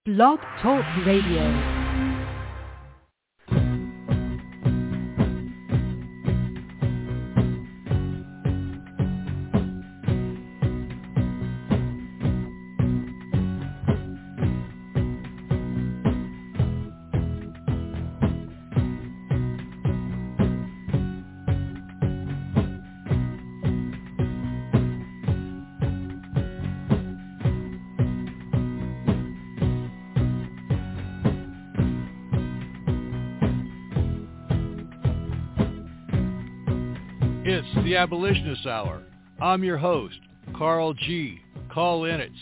Blog Talk Radio. It's the Abolitionist Hour. I'm your host, Carl G. Call in at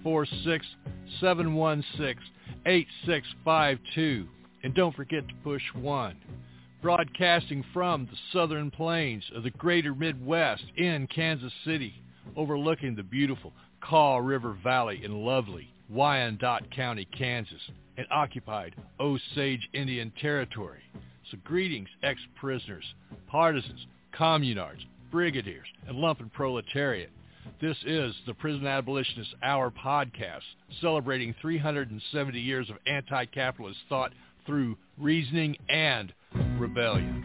646-716-8652. And don't forget to push 1. Broadcasting from the southern plains of the greater Midwest in Kansas City, overlooking the beautiful Kaw River Valley in lovely Wyandotte County, Kansas, and occupied Osage Indian Territory. So greetings, ex-prisoners, partisans, communards, brigadiers, and lumpen proletariat. This is the Prison Abolitionist Hour podcast, celebrating 370 years of anti-capitalist thought through reasoning and rebellion.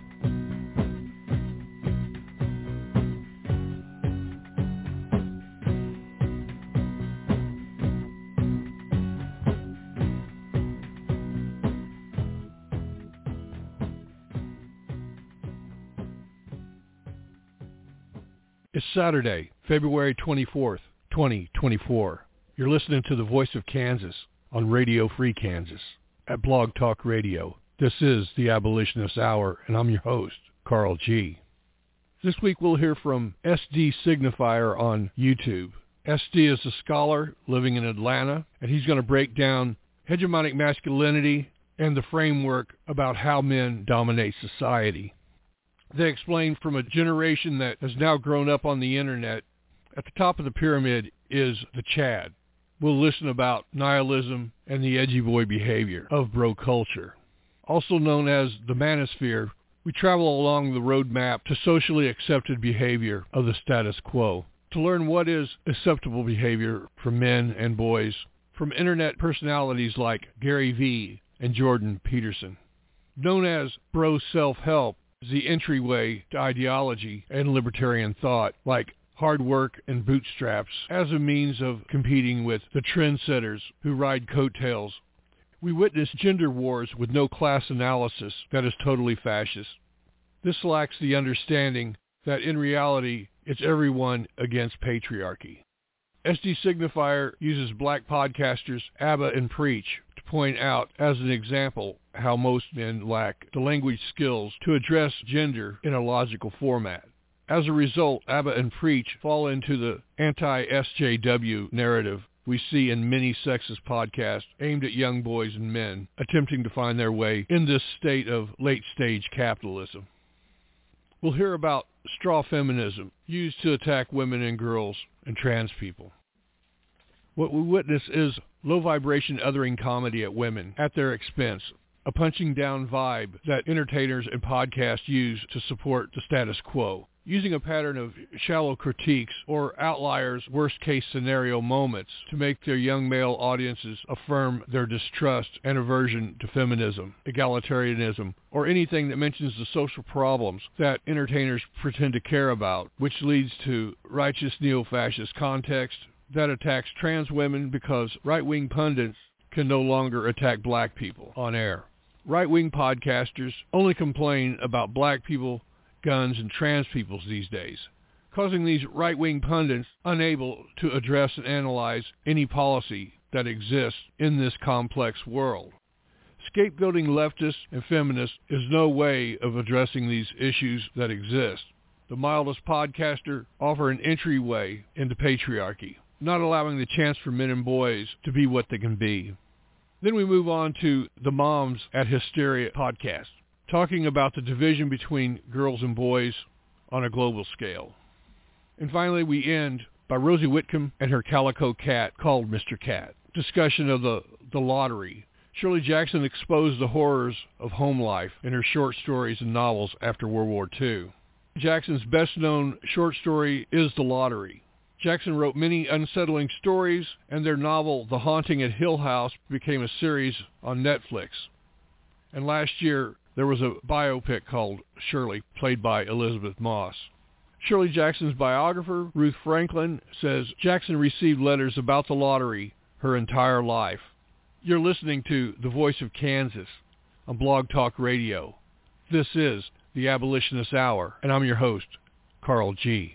It's Saturday, February 24th, 2024. You're listening to the Voice of Kansas on Radio Free Kansas at Blog Talk Radio. This is the Abolitionist Hour, and I'm your host, Carl G. This week we'll hear from SD Signifier on YouTube. SD is a scholar living in Atlanta, and he's going to break down hegemonic masculinity and the framework about how men dominate society. They explain from a generation that has now grown up on the internet, at the top of the pyramid is the Chad. We'll listen about nihilism and the edgy boy behavior of bro culture. Also known as the manosphere, we travel along the roadmap to socially accepted behavior of the status quo. To learn what is acceptable behavior for men and boys from internet personalities like Gary Vee and Jordan Peterson. Known as bro self-help, the entryway to ideology and libertarian thought, like hard work and bootstraps, as a means of competing with the trendsetters who ride coattails. We witness gender wars with no class analysis that is totally fascist. This lacks the understanding that in reality it's everyone against patriarchy. SD Signifier uses black podcasters ABBA and Preach to point out as an example how most men lack the language skills to address gender in a logical format. As a result, ABBA and Preach fall into the anti-SJW narrative we see in many sexist podcasts aimed at young boys and men attempting to find their way in this state of late-stage capitalism. We'll hear about straw feminism used to attack women and girls and trans people. What we witness is low-vibration othering comedy at women at their expense, a punching-down vibe that entertainers and podcasts use to support the status quo, using a pattern of shallow critiques or outliers' worst-case scenario moments to make their young male audiences affirm their distrust and aversion to feminism, egalitarianism, or anything that mentions the social problems that entertainers pretend to care about, which leads to righteous neo-fascist context that attacks trans women because right-wing pundits can no longer attack black people on air. Right-wing podcasters only complain about black people, guns, and trans peoples these days, causing these right-wing pundits unable to address and analyze any policy that exists in this complex world. Scapegoating leftists and feminists is no way of addressing these issues that exist. The mildest podcaster offer an entryway into patriarchy, not allowing the chance for men and boys to be what they can be. Then we move on to the Moms at Hysteria podcast, talking about the division between girls and boys on a global scale. And finally, we end by Rosie Whitcomb and her calico cat called Mr. Cat. Discussion of the lottery. Shirley Jackson exposed the horrors of home life in her short stories and novels after World War II. Jackson's best-known short story is The Lottery. Jackson wrote many unsettling stories, and their novel, The Haunting at Hill House, became a series on Netflix. And last year, there was a biopic called Shirley, played by Elizabeth Moss. Shirley Jackson's biographer, Ruth Franklin, says Jackson received letters about the lottery her entire life. You're listening to The Voice of Kansas on Blog Talk Radio. This is the Abolitionist Hour, and I'm your host, Carl G.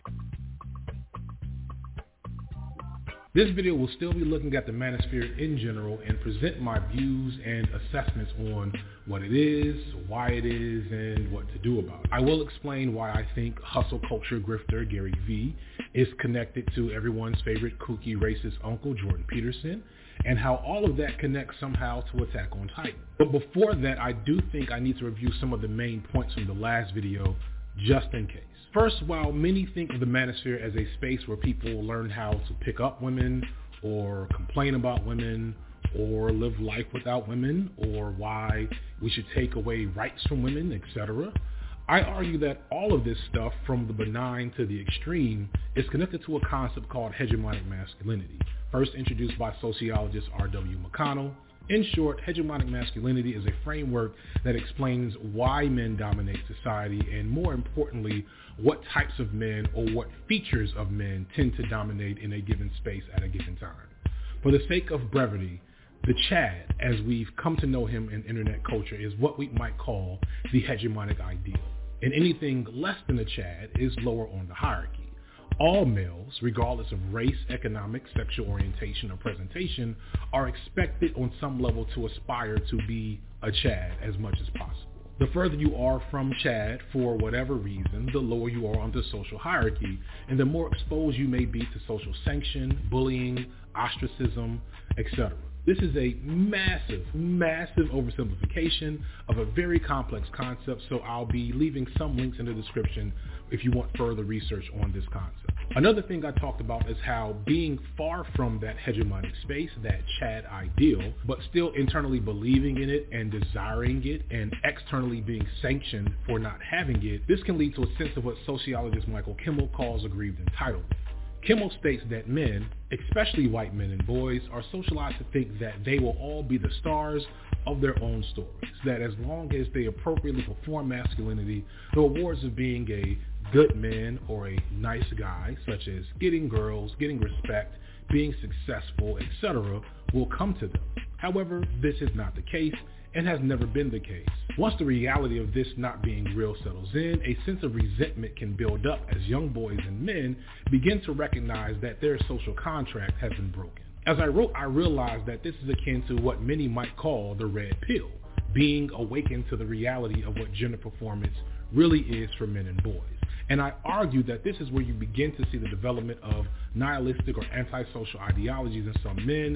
This video will still be looking at the manosphere in general and present my views and assessments on what it is, why it is, and what to do about it. I will explain why I think hustle culture grifter Gary Vee is connected to everyone's favorite kooky racist uncle Jordan Peterson, and how all of that connects somehow to Attack on Titan. But before that, I do think I need to review some of the main points from the last video, just in case. First, while many think of the manosphere as a space where people learn how to pick up women, or complain about women, or live life without women, or why we should take away rights from women, etc., I argue that all of this stuff, from the benign to the extreme, is connected to a concept called hegemonic masculinity, first introduced by sociologist R.W. McConnell. In short, hegemonic masculinity is a framework that explains why men dominate society, and more importantly, what types of men or what features of men tend to dominate in a given space at a given time. For the sake of brevity, the Chad, as we've come to know him in internet culture, is what we might call the hegemonic ideal. And anything less than a Chad is lower on the hierarchy. All males, regardless of race, economic, sexual orientation, or presentation, are expected on some level to aspire to be a Chad as much as possible. The further you are from Chad, for whatever reason, the lower you are on the social hierarchy, and the more exposed you may be to social sanction, bullying, ostracism, etc. This is a massive, massive oversimplification of a very complex concept, so I'll be leaving some links in the description if you want further research on this concept. Another thing I talked about is how being far from that hegemonic space, that Chad ideal, but still internally believing in it and desiring it, and externally being sanctioned for not having it, this can lead to a sense of what sociologist Michael Kimmel calls aggrieved entitlement. Kimmel states that men, especially white men and boys, are socialized to think that they will all be the stars of their own stories, that as long as they appropriately perform masculinity, the rewards of being a good man or a nice guy, such as getting girls, getting respect, being successful, etc., will come to them. However, this is not the case, and has never been the case. Once the reality of this not being real settles in, a sense of resentment can build up as young boys and men begin to recognize that their social contract has been broken. As I wrote, I realized that this is akin to what many might call the red pill, being awakened to the reality of what gender performance really is for men and boys. And I argue that this is where you begin to see the development of nihilistic or antisocial ideologies in some men,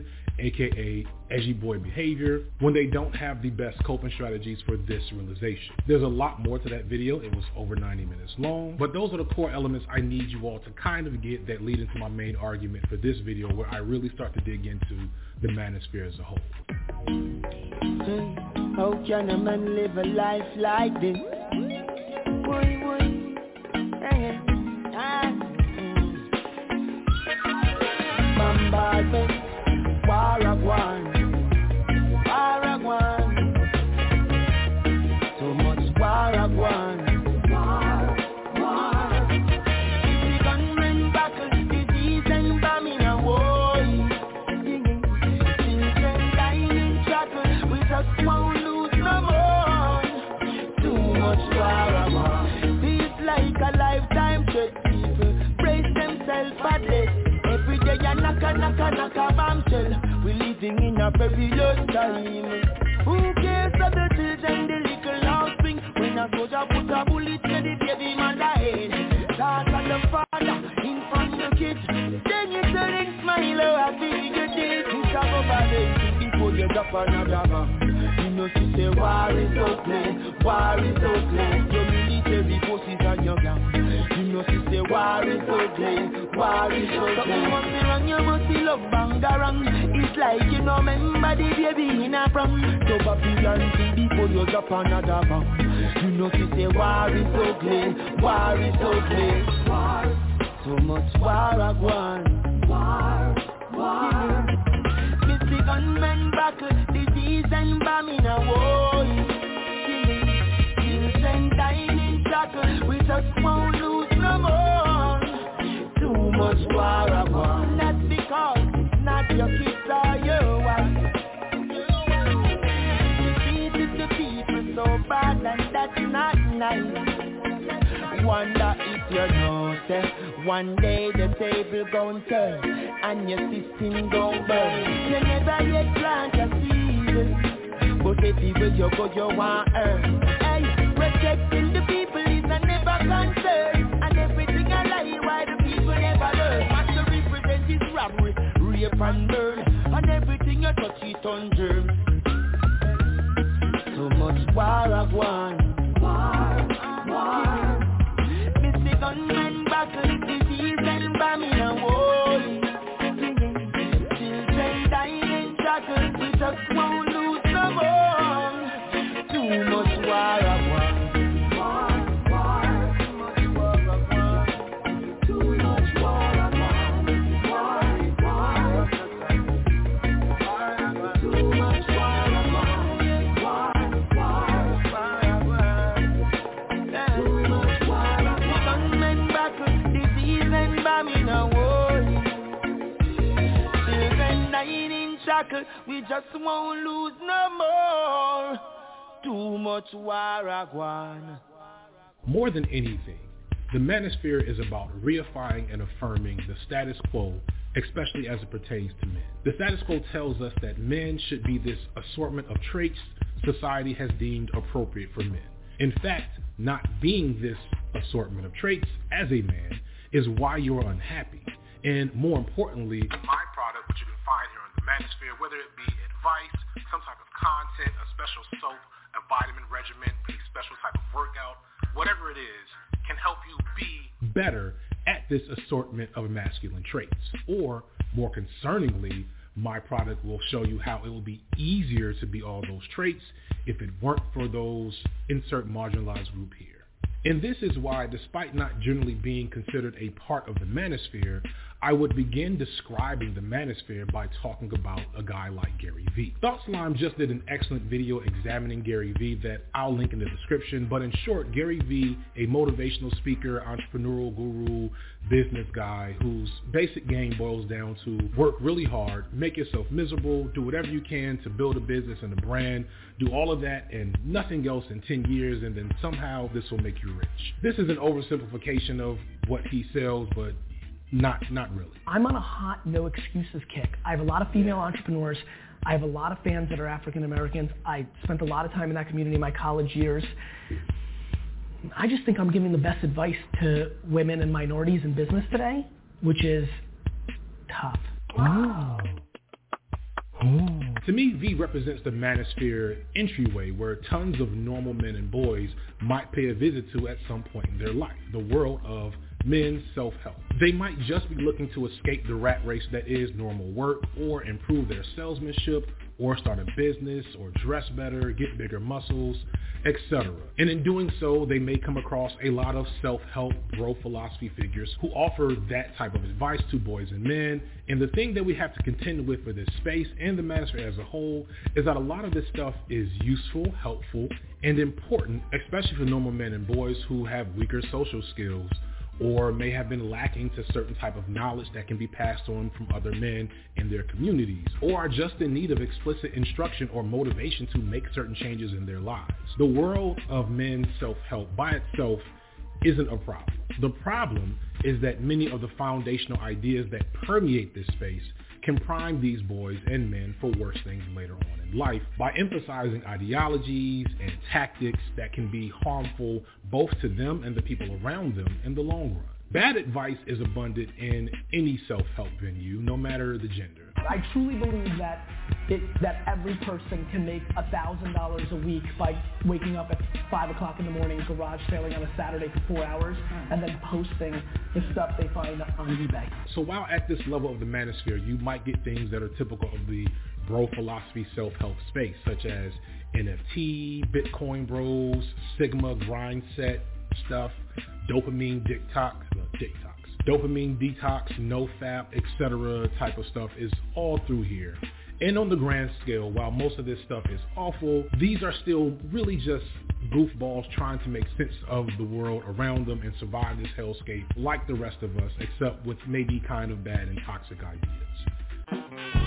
aka edgy boy behavior, when they don't have the best coping strategies for this realization. There's a lot more to that video. It was over 90 minutes long, but those are the core elements I need you all to kind of get that lead into my main argument for this video, where I really start to dig into the manosphere as a whole. How can a man live a life like this? Bombardment, Waragwan, so much Waragwan, the gunmen battle, disease and bombing and war, children dying in trouble, we just won't lose no more, too much Waragwan, feels like a lifetime threat, people brace themselves for death. Every day a knock a bombshell. We living in a perilous time. Who cares of the children, the little offspring? When a soldier put a bullet to the baby mother head, start on the father, in front of the kids. Then you turn and smile, oh I feel you did. You come over there before you drop another bomb. You know she say war is ugly, war is ugly. Your military forces and your gang. You know she say war is ugly, war is ugly. Something must be wrong, you must be love bangarang. It's like you know remember the baby in a prom. So Babylon see before you drop another bomb. You know she say war is ugly, war is ugly. War. So much war I want. War. Missy gunmen buckle, disease and bombing a war. Children dying in shackles, we just won't lose no more. Too much war I want. That's because it's not your kids or your wife. You treated the people so bad and that's not nice. Wonder if you know that one day the table gon' turn and your system gon' burn. You never yet plant your seeds, but everywhere you go you want earn. Hey, protecting the people is a never concern, and everything I lie why the people never learn. What to represent is robbery, rape and burn, and everything you touch it on germs. So much war I want. War. Gunmen battle, disease and bombing a war. Children dying in shackles, we just won't lose no more. Too much war I want. Too much war I want. Too much war I want. We just won't lose no more. Too much war I want. More than anything, the manosphere is about reifying and affirming the status quo, especially as it pertains to men. The status quo tells us that men should be this assortment of traits society has deemed appropriate for men. In fact, not being this assortment of traits as a man is why you're unhappy. And more importantly, my product, which you can find here on the manosphere, whether it be advice, some type of content, a special soap, a vitamin regimen, a special type of workout, whatever it is, can help you be better at this assortment of masculine traits. Or, more concerningly, my product will show you how it will be easier to be all those traits if it weren't for those insert marginalized group here. And this is why, despite not generally being considered a part of the manosphere, I would begin describing the manosphere by talking about a guy like Gary Vee. Thought Slime just did an excellent video examining Gary Vee that I'll link in the description, but in short, Gary Vee, a motivational speaker, entrepreneurial guru, business guy whose basic game boils down to work really hard, make yourself miserable, do whatever you can to build a business and a brand, do all of that and nothing else in 10 years, and then somehow this will make you rich. This is an oversimplification of what he sells, but not really. I'm on a hot no excuses kick. I have a lot of female entrepreneurs. I have a lot of fans that are African Americans. I spent a lot of time in that community in my college years. I just think I'm giving the best advice to women and minorities in business today, which is tough. Wow. To me, V represents the manosphere entryway where tons of normal men and boys might pay a visit to at some point in their life, the world of men's self-help. They might just be looking to escape the rat race that is normal work, or improve their salesmanship, or start a business, or dress better, get bigger muscles, etc. And in doing so, they may come across a lot of self-help growth philosophy figures who offer that type of advice to boys and men. And the thing that we have to contend with for this space and the manosphere as a whole is that a lot of this stuff is useful, helpful, and important, especially for normal men and boys who have weaker social skills, or may have been lacking to certain type of knowledge that can be passed on from other men in their communities, or are just in need of explicit instruction or motivation to make certain changes in their lives. The world of men's self-help by itself isn't a problem. The problem is that many of the foundational ideas that permeate this space can prime these boys and men for worse things later on in life by emphasizing ideologies and tactics that can be harmful both to them and the people around them in the long run. Bad advice is abundant in any self-help venue, no matter the gender. I truly believe that every person can make $1,000 a week by waking up at 5 o'clock in the morning, garage sailing on a Saturday for 4 hours, and then posting the stuff they find on eBay. So while at this level of the manosphere, you might get things that are typical of the bro philosophy self-help space, such as NFT, Bitcoin bros, Sigma grind set stuff, dopamine TikToks, Dopamine detox, NoFap, etc. type of stuff is all through here. And on the grand scale, while most of this stuff is awful, these are still really just goofballs trying to make sense of the world around them and survive this hellscape like the rest of us, except with maybe kind of bad and toxic ideas.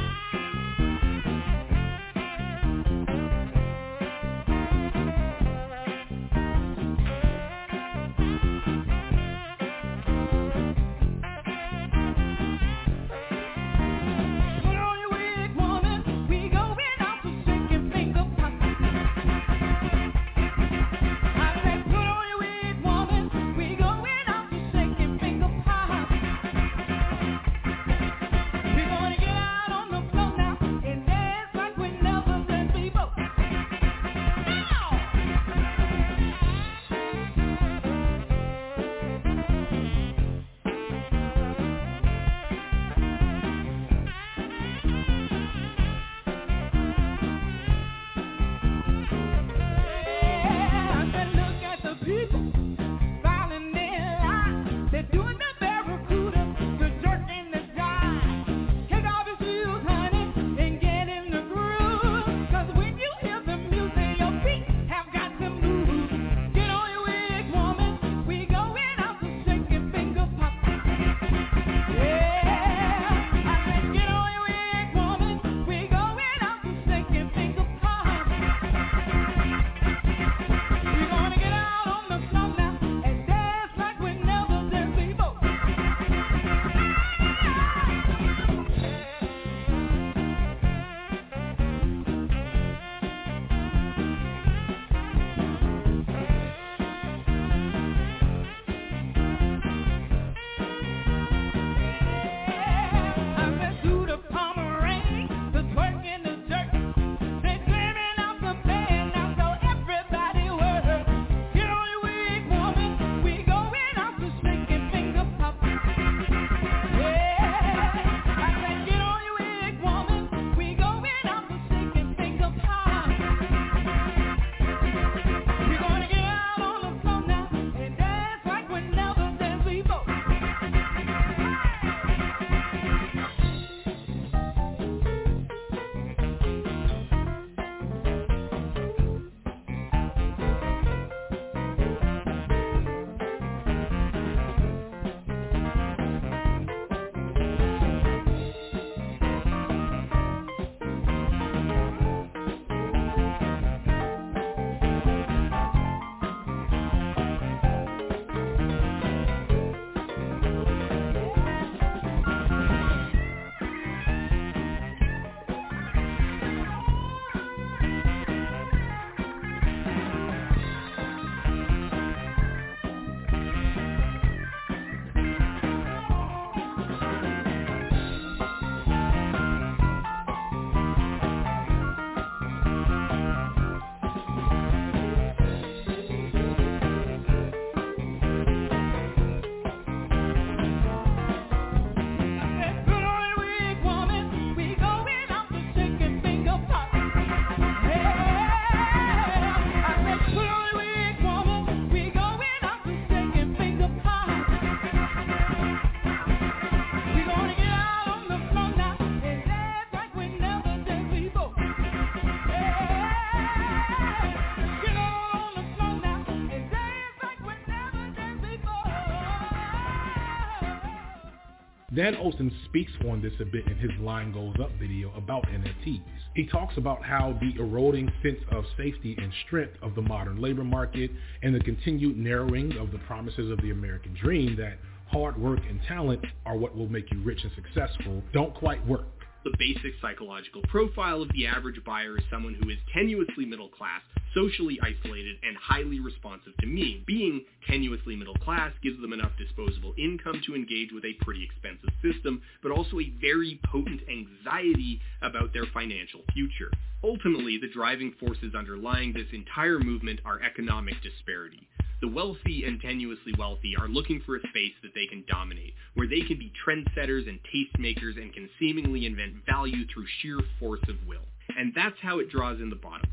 Dan Olson speaks on this a bit in his Line Goes Up video about NFTs. He talks about how the eroding sense of safety and strength of the modern labor market and the continued narrowing of the promises of the American dream that hard work and talent are what will make you rich and successful don't quite work. The basic psychological profile of the average buyer is someone who is tenuously middle class, socially isolated, and highly responsive to memes. Being tenuously middle class gives them enough disposable income to engage with a pretty expensive system, but also a very potent anxiety about their financial future. Ultimately, the driving forces underlying this entire movement are economic disparity. The wealthy and tenuously wealthy are looking for a space that they can dominate, where they can be trendsetters and tastemakers and can seemingly invent value through sheer force of will. And that's how it draws in the bottom.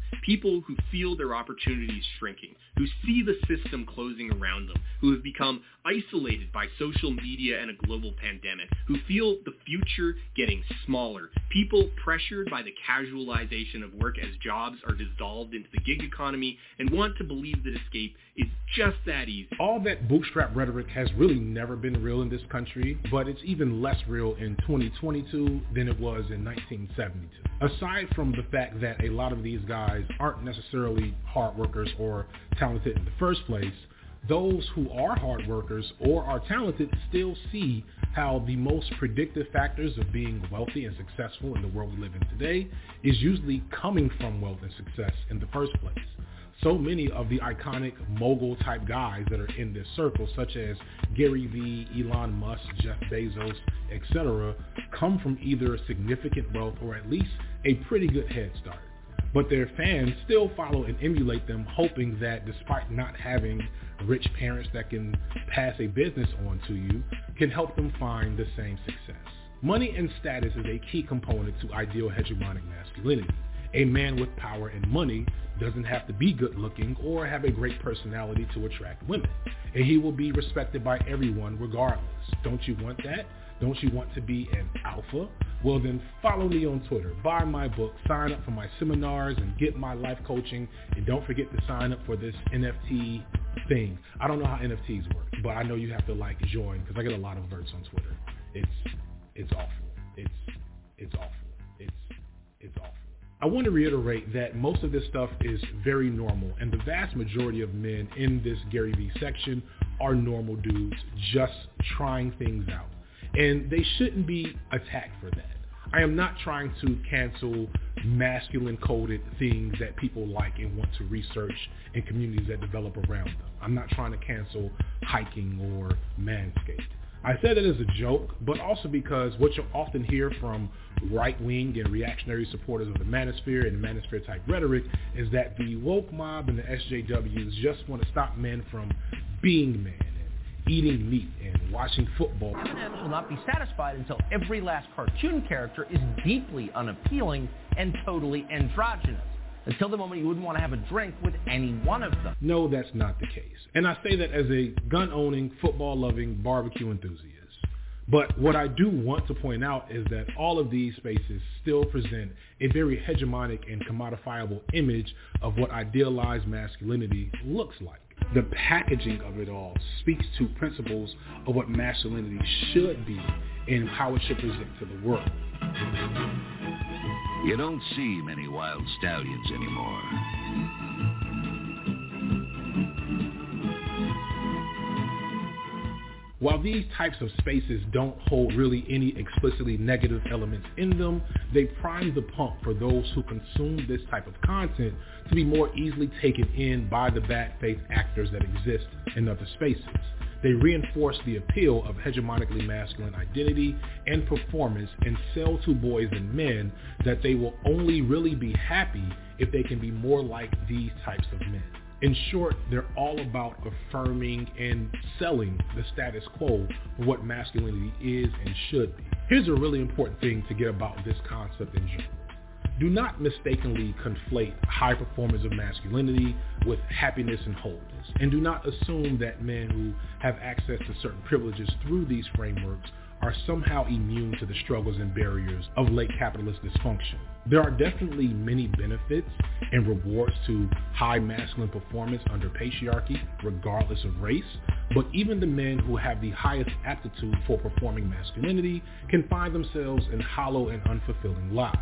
People who feel their opportunities shrinking, who see the system closing around them, who have become isolated by social media and a global pandemic, who feel the future getting smaller, people pressured by the casualization of work as jobs are dissolved into the gig economy and want to believe that escape is just that easy. All that bootstrap rhetoric has really never been real in this country, but it's even less real in 2022 than it was in 1972. Aside from the fact that a lot of these guys aren't necessarily hard workers or talented in the first place, those who are hard workers or are talented still see how the most predictive factors of being wealthy and successful in the world we live in today is usually coming from wealth and success in the first place. So many of the iconic mogul type guys that are in this circle, such as Gary Vee, Elon Musk, Jeff Bezos, etc., come from either significant wealth or at least a pretty good head start. But their fans still follow and emulate them, hoping that despite not having rich parents that can pass a business on to you, can help them find the same success. Money and status is a key component to ideal hegemonic masculinity. A man with power and money doesn't have to be good looking or have a great personality to attract women, and he will be respected by everyone regardless. Don't you want that? Don't you want to be an alpha? Well, then follow me on Twitter, buy my book, sign up for my seminars, and get my life coaching. And don't forget to sign up for this NFT thing. I don't know how NFTs work, but I know you have to join because I get a lot of alerts on Twitter. It's awful. It's awful. It's awful. I want to reiterate that most of this stuff is very normal, and the vast majority of men in this Gary Vee section are normal dudes just trying things out. And they shouldn't be attacked for that. I am not trying to cancel masculine coded things that people like and want to research in communities that develop around them. I'm not trying to cancel hiking or Manscaped. I said it as a joke, but also because what you'll often hear from right-wing and reactionary supporters of the manosphere and the manosphere type rhetoric is that the woke mob and the SJWs just want to stop men from being men, eating meat and watching football. M&Ms will not be satisfied until every last cartoon character is deeply unappealing and totally androgynous. Until the moment you wouldn't want to have a drink with any one of them. No, that's not the case. And I say that as a gun-owning, football-loving barbecue enthusiast. But what I do want to point out is that all of these spaces still present a very hegemonic and commodifiable image of what idealized masculinity looks like. The packaging of it all speaks to principles of what masculinity should be and how it should present to the world. You don't see many wild stallions anymore. While these types of spaces don't hold really any explicitly negative elements in them, they prime the pump for those who consume this type of content to be more easily taken in by the bad faith actors that exist in other spaces. They reinforce the appeal of hegemonically masculine identity and performance and sell to boys and men that they will only really be happy if they can be more like these types of men. In short, they're all about affirming and selling the status quo for what masculinity is and should be. Here's a really important thing to get about this concept in general. Do not mistakenly conflate high performance of masculinity with happiness and wholeness. And do not assume that men who have access to certain privileges through these frameworks are somehow immune to the struggles and barriers of late capitalist dysfunction. There are definitely many benefits and rewards to high masculine performance under patriarchy, regardless of race, but even the men who have the highest aptitude for performing masculinity can find themselves in hollow and unfulfilling lives.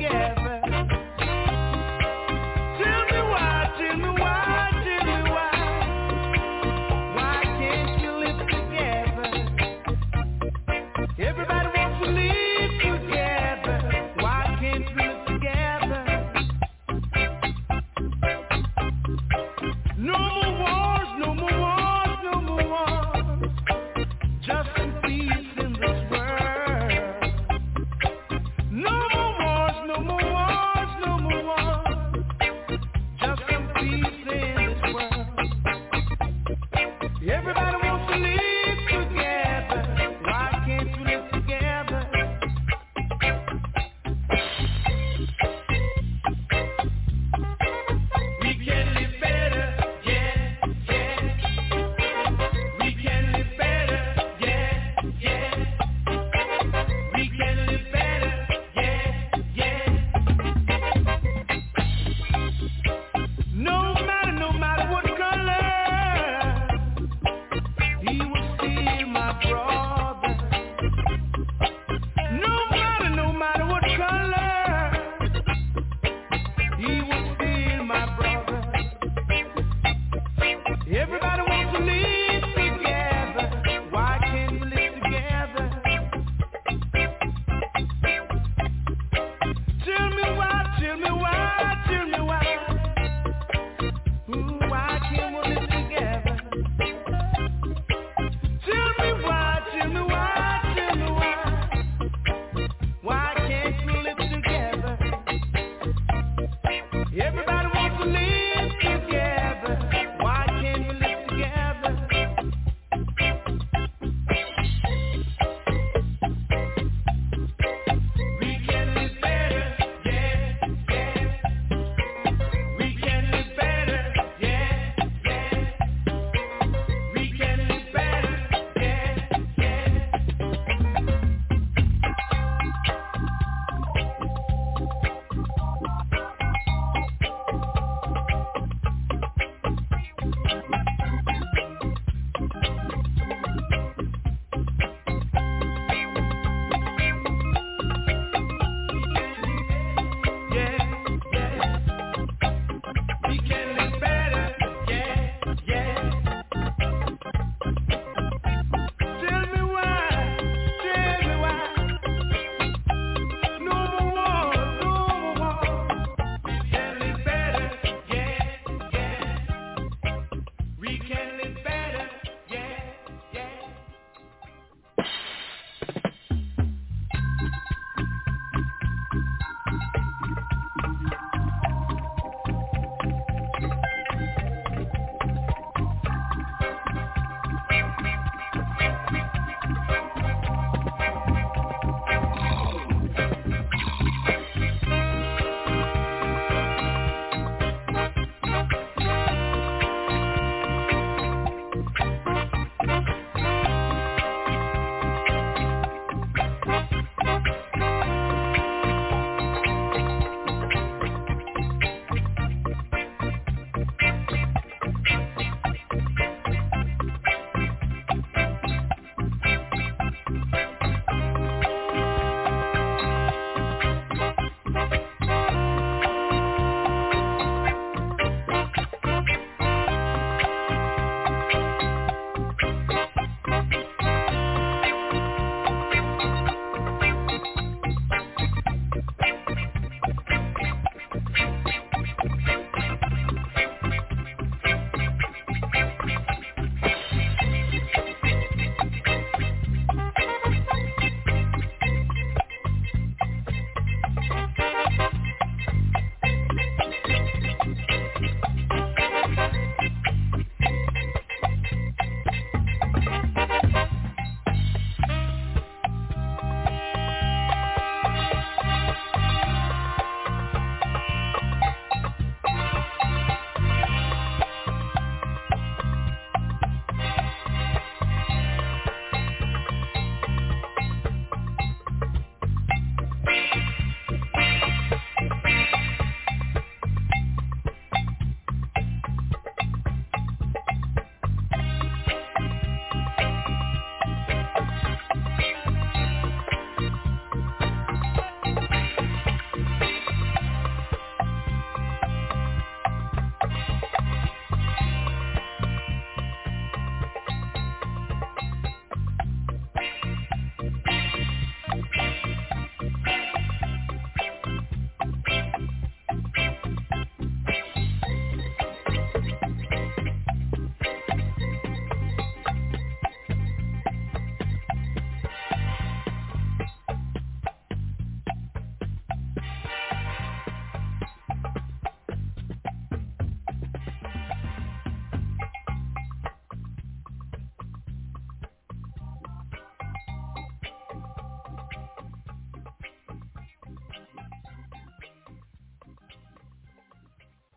Tell me why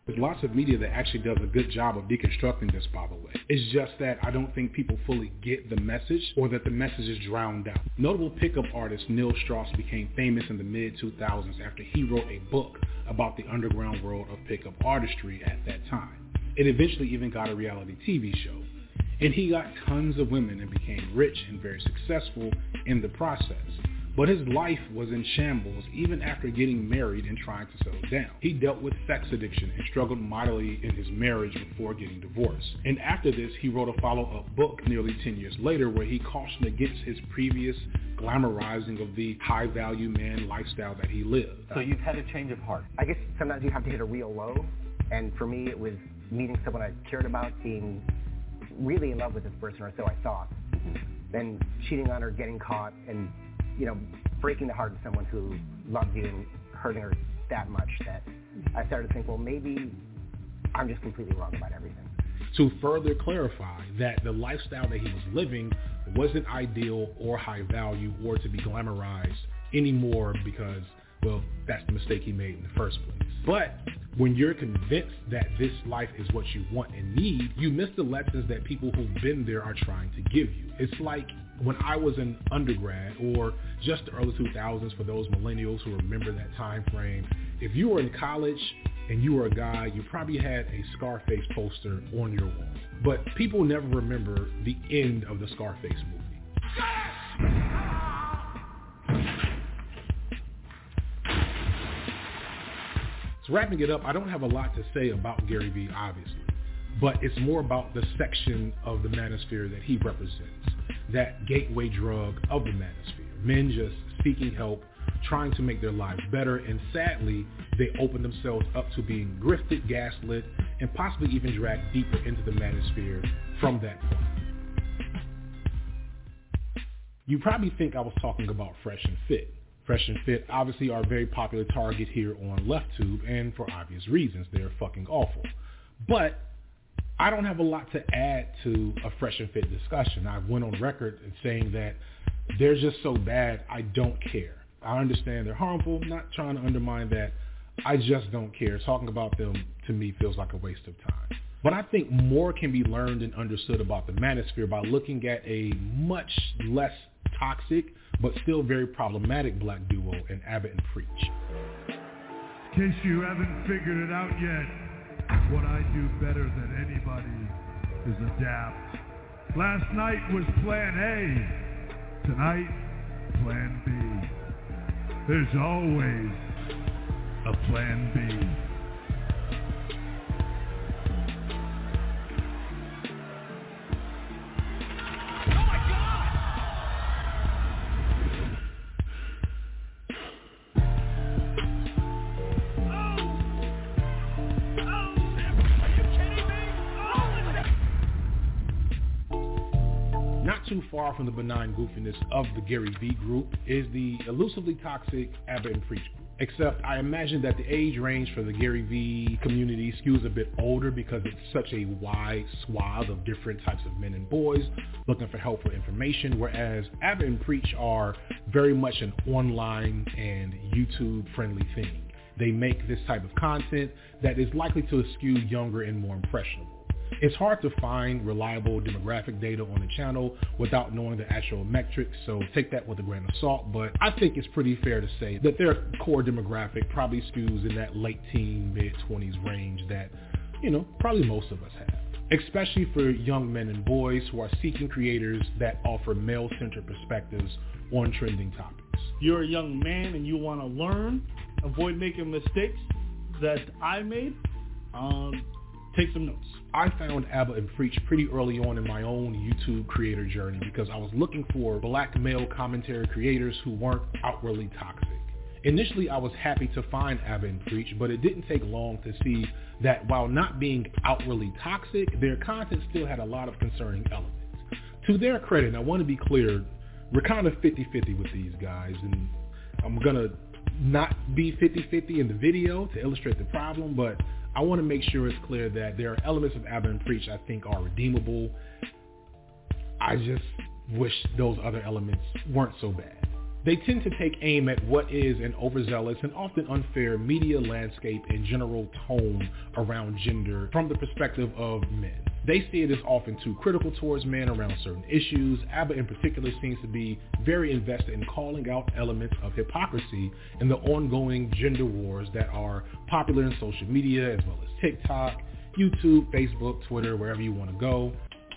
There's lots of media that actually does a good job of deconstructing this, by the way. It's just that I don't think people fully get the message, or that the message is drowned out. Notable pickup artist Neil Strauss became famous in the mid-2000s after he wrote a book about the underground world of pickup artistry at that time. It eventually even got a reality TV show. And he got tons of women and became rich and very successful in the process. But his life was in shambles even after getting married and trying to settle down. He dealt with sex addiction and struggled mightily in his marriage before getting divorced. And after this, he wrote a follow-up book nearly 10 years later where he cautioned against his previous glamorizing of the high-value man lifestyle that he lived. So you've had a change of heart. I guess sometimes you have to hit a real low. And for me, it was meeting someone I cared about, being really in love with this person, or so I thought. Then cheating on her, getting caught, and breaking the heart of someone who loves you and hurting her that much that I started to think, well, maybe I'm just completely wrong about everything. To further clarify that the lifestyle that he was living wasn't ideal or high value or to be glamorized anymore because, well, that's the mistake he made in the first place. But when you're convinced that this life is what you want and need, you miss the lessons that people who've been there are trying to give you. It's like when I was an undergrad, or just the early 2000s for those millennials who remember that time frame. If you were in college and you were a guy, you probably had a Scarface poster on your wall. But people never remember the end of the Scarface movie. So wrapping it up, I don't have a lot to say about Gary Vee, obviously, but it's more about the section of the manosphere that he represents, that gateway drug of the manosphere. Men just seeking help, trying to make their lives better, and sadly, they open themselves up to being grifted, gaslit, and possibly even dragged deeper into the manosphere from that point. You probably think I was talking about Fresh and Fit. Fresh and Fit obviously are a very popular target here on LeftTube, and for obvious reasons, they're fucking awful. But I don't have a lot to add to a Fresh and Fit discussion. I went on record in saying that they're just so bad, I don't care. I understand they're harmful, not trying to undermine that. I just don't care. Talking about them, to me, feels like a waste of time. But I think more can be learned and understood about the manosphere by looking at a much less toxic, but still very problematic black duo in Abbott and Preach. In case you haven't figured it out yet, what I do better than anybody is adapt. Last night was plan A. Tonight, plan B. There's always a plan B. Too far from the benign goofiness of the Gary Vee group is the elusively toxic Abbott and Preach group. Except I imagine that the age range for the Gary Vee community skews a bit older because it's such a wide swath of different types of men and boys looking for helpful information, whereas Abbott and Preach are very much an online and YouTube friendly thing. They make this type of content that is likely to skew younger and more impressionable. It's hard to find reliable demographic data on the channel without knowing the actual metrics, so take that with a grain of salt, but I think it's pretty fair to say that their core demographic probably skews in that late teen, mid-20s range that, probably most of us have. Especially for young men and boys who are seeking creators that offer male-centered perspectives on trending topics. You're a young man and you want to learn, avoid making mistakes that I made, take some notes. I found Abbott and Preach pretty early on in my own YouTube creator journey because I was looking for black male commentary creators who weren't outwardly toxic. Initially, I was happy to find Abbott and Preach, but it didn't take long to see that while not being outwardly toxic, their content still had a lot of concerning elements. To their credit, I want to be clear, we're kind of 50-50 with these guys, and I'm going to not be 50-50 in the video to illustrate the problem, but I want to make sure it's clear that there are elements of Abbott and Preach I think are redeemable. I just wish those other elements weren't so bad. They tend to take aim at what is an overzealous and often unfair media landscape and general tone around gender from the perspective of men. They see it as often too critical towards men around certain issues. ABBA in particular seems to be very invested in calling out elements of hypocrisy in the ongoing gender wars that are popular in social media as well as TikTok, YouTube, Facebook, Twitter, wherever you want to go.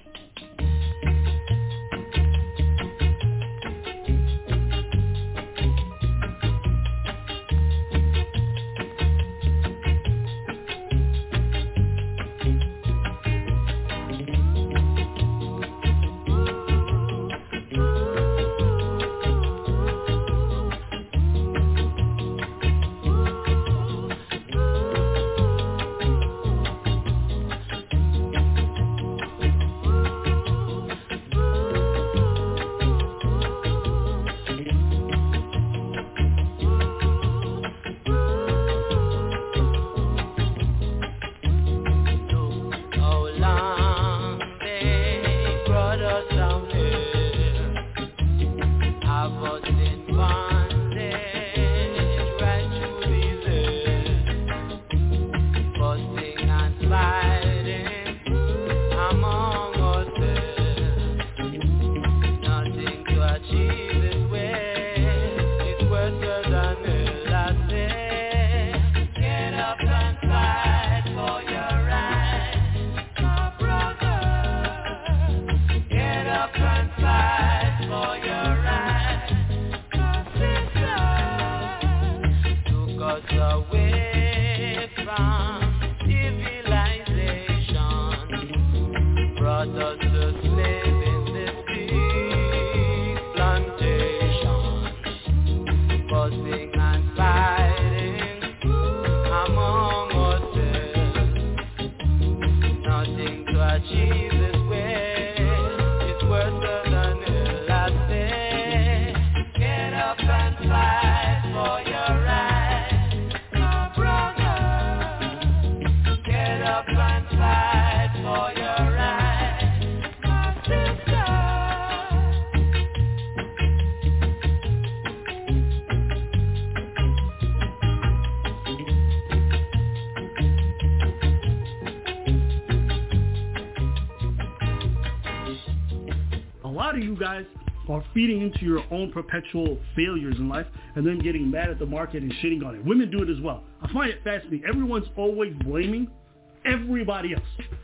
Feeding into your own perpetual failures in life and then getting mad at the market and shitting on it. Women do it as well. I find it fascinating. Everyone's always blaming everybody else.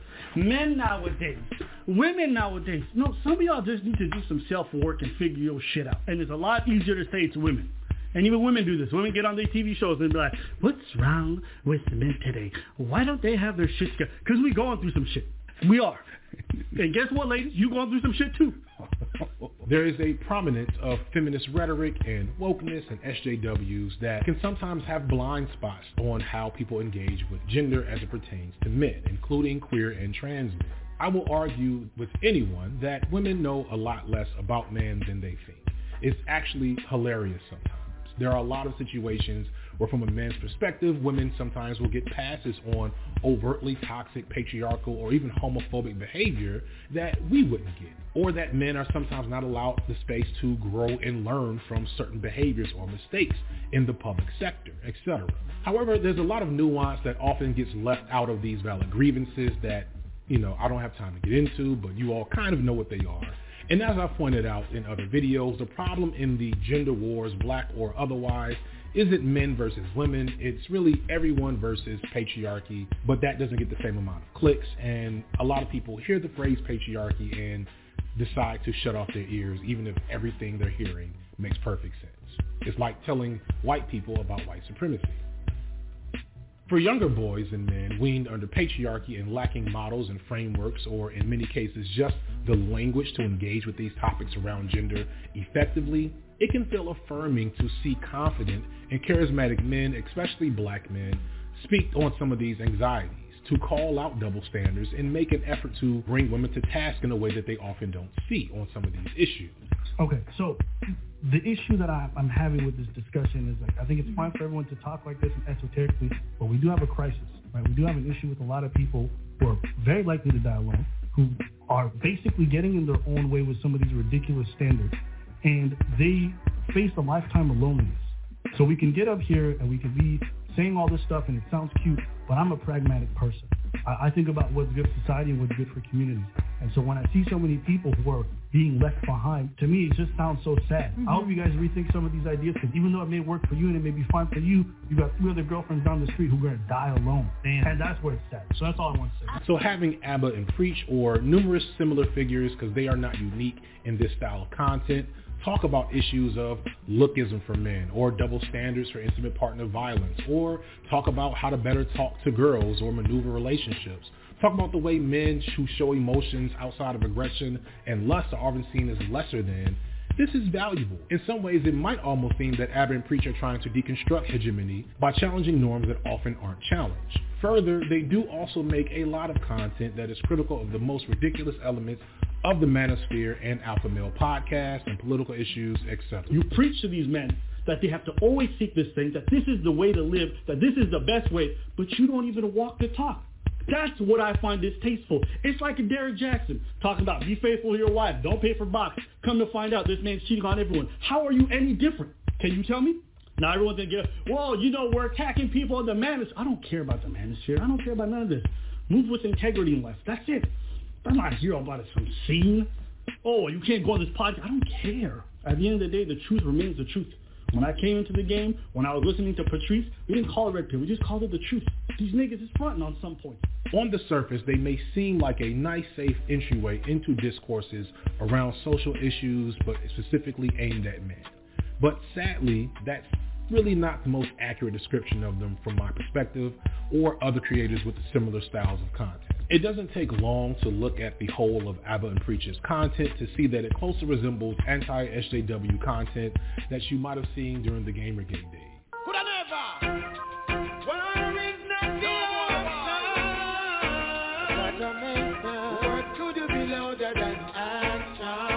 Men nowadays, women nowadays. No, some of y'all just need to do some self-work and figure your shit out. And it's a lot easier to say to women. And even women do this. Women get on their TV shows and be like, what's wrong with men today? Why don't they have their shit together? Because we going through some shit. We are. And guess what, ladies? You going through some shit too. There is a prominence of feminist rhetoric and wokeness and SJWs that can sometimes have blind spots on how people engage with gender as it pertains to men, including queer and trans men. I will argue with anyone that women know a lot less about men than they think. It's actually hilarious sometimes. There are a lot of situations where from a man's perspective, women sometimes will get passes on overtly toxic, patriarchal, or even homophobic behavior that we wouldn't get. Or that men are sometimes not allowed the space to grow and learn from certain behaviors or mistakes in the public sector, etc. However, there's a lot of nuance that often gets left out of these valid grievances that, I don't have time to get into, but you all kind of know what they are. And as I pointed out in other videos, the problem in the gender wars, black or otherwise, isn't men versus women. It's really everyone versus patriarchy, but that doesn't get the same amount of clicks. And a lot of people hear the phrase patriarchy and decide to shut off their ears, even if everything they're hearing makes perfect sense. It's like telling white people about white supremacy. For younger boys and men weaned under patriarchy and lacking models and frameworks, or in many cases just the language to engage with these topics around gender effectively, it can feel affirming to see confident and charismatic men, especially black men, speak on some of these anxieties, to call out double standards and make an effort to bring women to task in a way that they often don't see on some of these issues. Okay, so the issue that I'm having with this discussion is I think it's fine for everyone to talk like this and esoterically, but we do have a crisis, right? We do have an issue with a lot of people who are very likely to die alone, who are basically getting in their own way with some of these ridiculous standards, and they faced a lifetime of loneliness. So we can get up here and we can be saying all this stuff and it sounds cute, but I'm a pragmatic person. I think about what's good for society and what's good for communities. And so when I see so many people who are being left behind, to me it just sounds so sad. I hope you guys rethink some of these ideas, because even though it may work for you and it may be fun for you, you got 3 other girlfriends down the street who are going to die alone. Damn. And that's where it's sad. So that's all I want to say. So having ABBA and Preach, or numerous similar figures, because they are not unique in this style of content, talk about issues of lookism for men, or double standards for intimate partner violence, or talk about how to better talk to girls or maneuver relationships. Talk about the way men who show emotions outside of aggression and lust are often seen as lesser than. This is valuable. In some ways, it might almost seem that ABBA and Preach are trying to deconstruct hegemony by challenging norms that often aren't challenged. Further, they do also make a lot of content that is critical of the most ridiculous elements of the manosphere and alpha male podcasts and political issues, etc. You preach to these men that they have to always seek this thing, that this is the way to live, that this is the best way, but you don't even walk the talk. That's what I find distasteful. It's like a Derrick Jackson talking about be faithful to your wife, don't pay for box. Come to find out this man's cheating on everyone. How are you any different? Can you tell me? Now everyone's going to get, well, we're attacking people in the manosphere. I don't care about the manosphere. I don't care about none of this. Move with integrity in life. That's it. I'm not here about some scene. Oh, you can't go on this podcast. I don't care. At the end of the day, the truth remains the truth. When I came into the game, when I was listening to Patrice, we didn't call it red pill. We just called it the truth. These niggas is fronting on some point. On the surface, they may seem like a nice, safe entryway into discourses around social issues, but specifically aimed at men. But sadly, that's really not the most accurate description of them from my perspective, or other creators with similar styles of content. It doesn't take long to look at the whole of ABBA and Preach's content to see that it closely resembles anti-SJW content that you might have seen during the Gamergate days. Could I never? War is not the option. What could you be louder than action?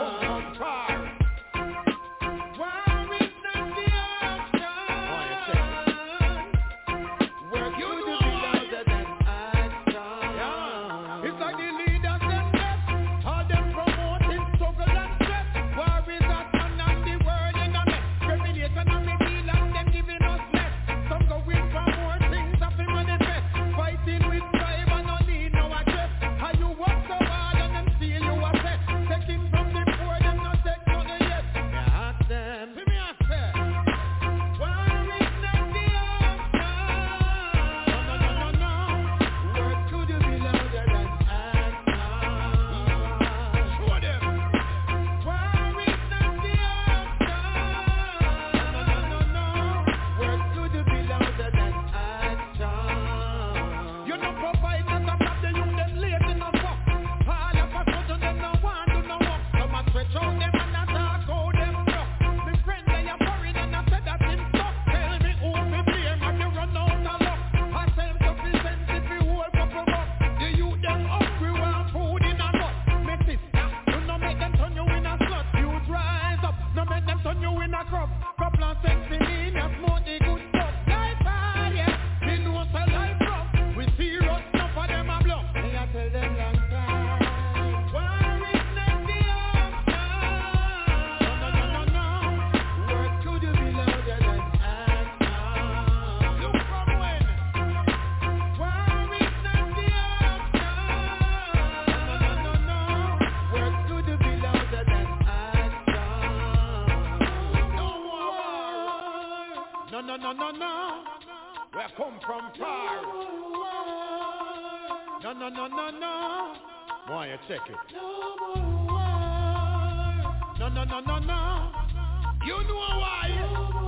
Check it. No. You know why?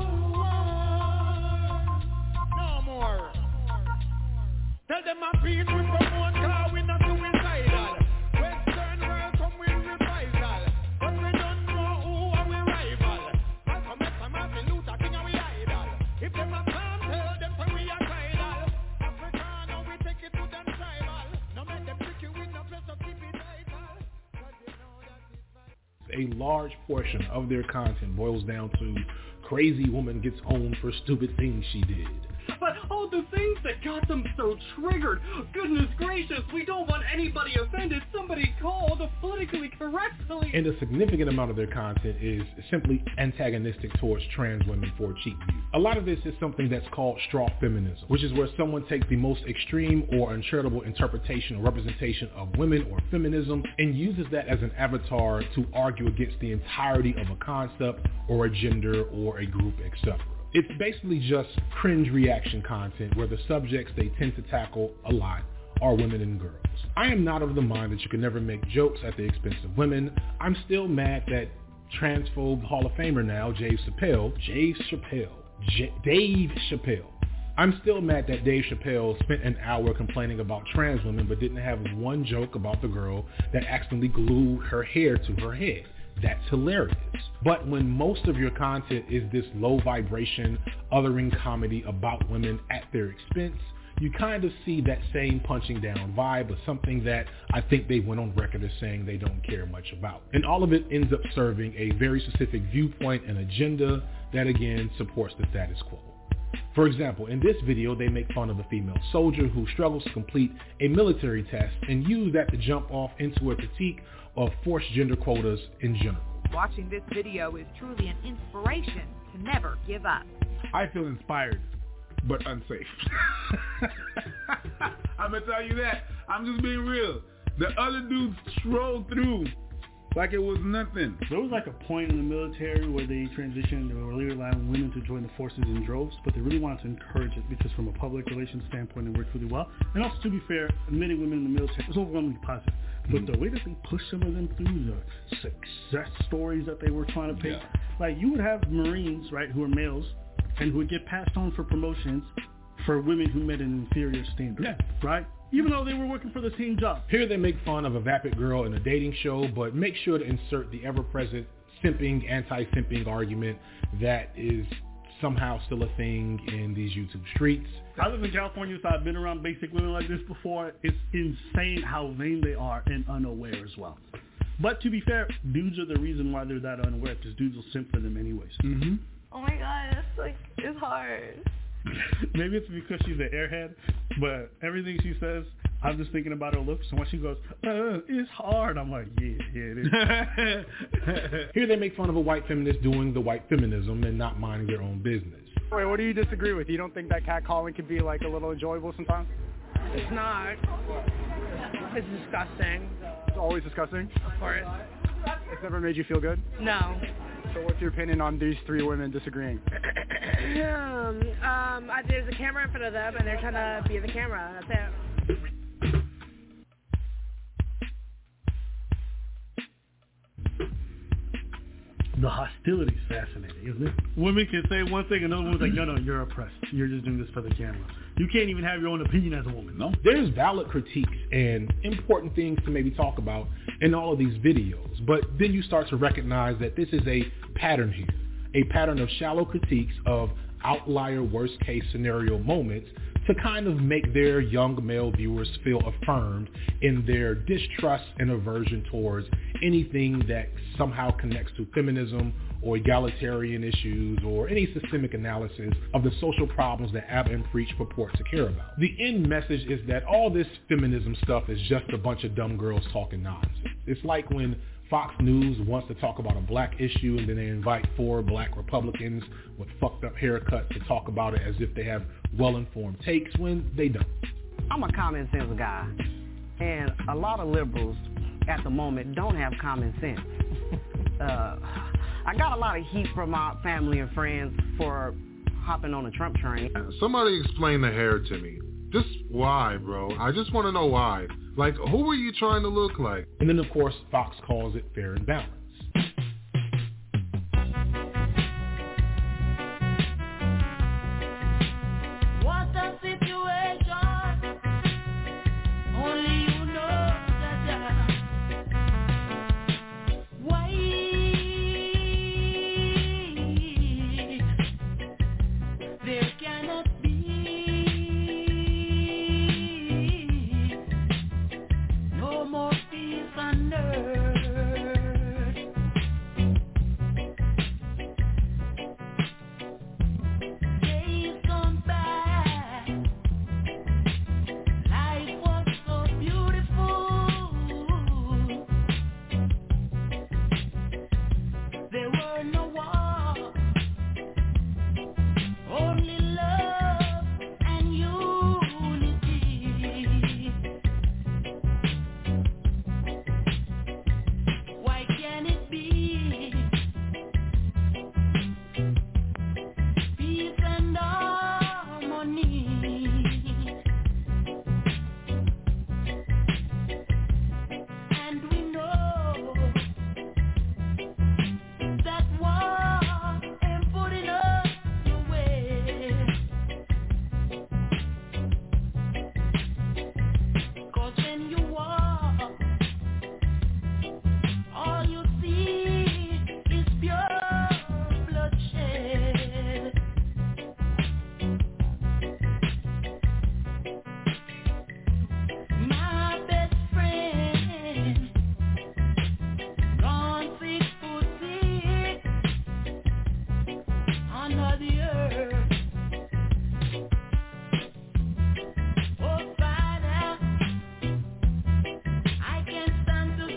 No more. Tell them my peace we promote, car we not suicidal. Western world come with reprisal, but we don't know who are we rival. Malcolm X and Martin Luther King are we idol. If them a can't tell them so we are tidal. Africano we take it to them tribal. No make them trick you with no pressure, keep it vital. A large portion of their content boils down to crazy woman gets owned for stupid things she did. But Oh, the things that got them so triggered. Goodness gracious, we don't want anybody offended. Somebody called politically correctly. And a significant amount of their content is simply antagonistic towards trans women for a cheap view. A lot of this is something that's called straw feminism, which is where someone takes the most extreme or uncharitable interpretation or representation of women or feminism and uses that as an avatar to argue against the entirety of a concept or a gender or a group, etc. It's basically just cringe reaction content where the subjects they tend to tackle a lot are women and girls. I am not of the mind that you can never make jokes at the expense of women. I'm still mad that transphobe Hall of Famer now, Dave Chappelle. I'm still mad that Dave Chappelle spent an hour complaining about trans women but didn't have one joke about the girl that accidentally glued her hair to her head. That's hilarious. But when most of your content is this low vibration, othering comedy about women at their expense, you kind of see that same punching down vibe of something that I think they went on record as saying they don't care much about. And all of it ends up serving a very specific viewpoint and agenda that again supports the status quo. For example, in this video, they make fun of a female soldier who struggles to complete a military test and use that to jump off into a critique of forced gender quotas in general. Watching this video is truly an inspiration to never give up. I feel inspired, but unsafe. I'm going to tell you that. I'm just being real. The other dudes strolled through like it was nothing. There was like a point in the military where they transitioned, they were really allowing women to join the forces in droves, but they really wanted to encourage it because from a public relations standpoint it worked really well. And also, to be fair, many women in the military was overwhelmingly positive. But the way that they pushed some of them through the success stories that they were trying to paint, like you would have Marines, right, who are males and who would get passed on for promotions for women who met an inferior standard, right? Even though they were working for the same job. Here they make fun of a vapid girl in a dating show, but make sure to insert the ever-present simping, anti-simping argument that is somehow still a thing in these YouTube streets. I live in California, so I've been around basic women like this before. It's insane how vain they are and unaware as well. But to be fair, dudes are the reason why they're that unaware, because dudes will simp for them anyways. Mm-hmm. Oh my god, it's hard. Maybe it's because she's an airhead, but everything she says, I'm just thinking about her looks. And when she goes, it's hard, I'm like, yeah, it is. Here they make fun of a white feminist doing the white feminism and not minding their own business. Wait, what do you disagree with? You don't think that catcalling could be like a little enjoyable sometimes? It's not. It's disgusting. It's always disgusting? Of course. It's never made you feel good? No. So what's your opinion on these three women disagreeing? There's a camera in front of them, and they're trying to be the camera. That's it. The hostility is fascinating, isn't it? Women can say one thing, another woman's like, no, you're oppressed. You're just doing this for the camera. You can't even have your own opinion as a woman, no? There's valid critiques and important things to maybe talk about in all of these videos, but then you start to recognize that this is a pattern here, a pattern of shallow critiques of outlier worst case scenario moments to kind of make their young male viewers feel affirmed in their distrust and aversion towards anything that somehow connects to feminism or egalitarian issues or any systemic analysis of the social problems that Abba and Preach purport to care about. The end message is that all this feminism stuff is just a bunch of dumb girls talking nonsense. It's like when Fox News wants to talk about a black issue and then they invite 4 black Republicans with fucked up haircuts to talk about it as if they have well-informed takes when they don't. I'm a common sense guy, and a lot of liberals at the moment don't have common sense. I got a lot of heat from my family and friends for hopping on the Trump train. Somebody explain the hair to me. Just why, bro? I just want to know why. Like, who are you trying to look like? And then, of course, Fox calls it fair and balanced. What a situation. Only you know that. Why? There cannot no more peace on earth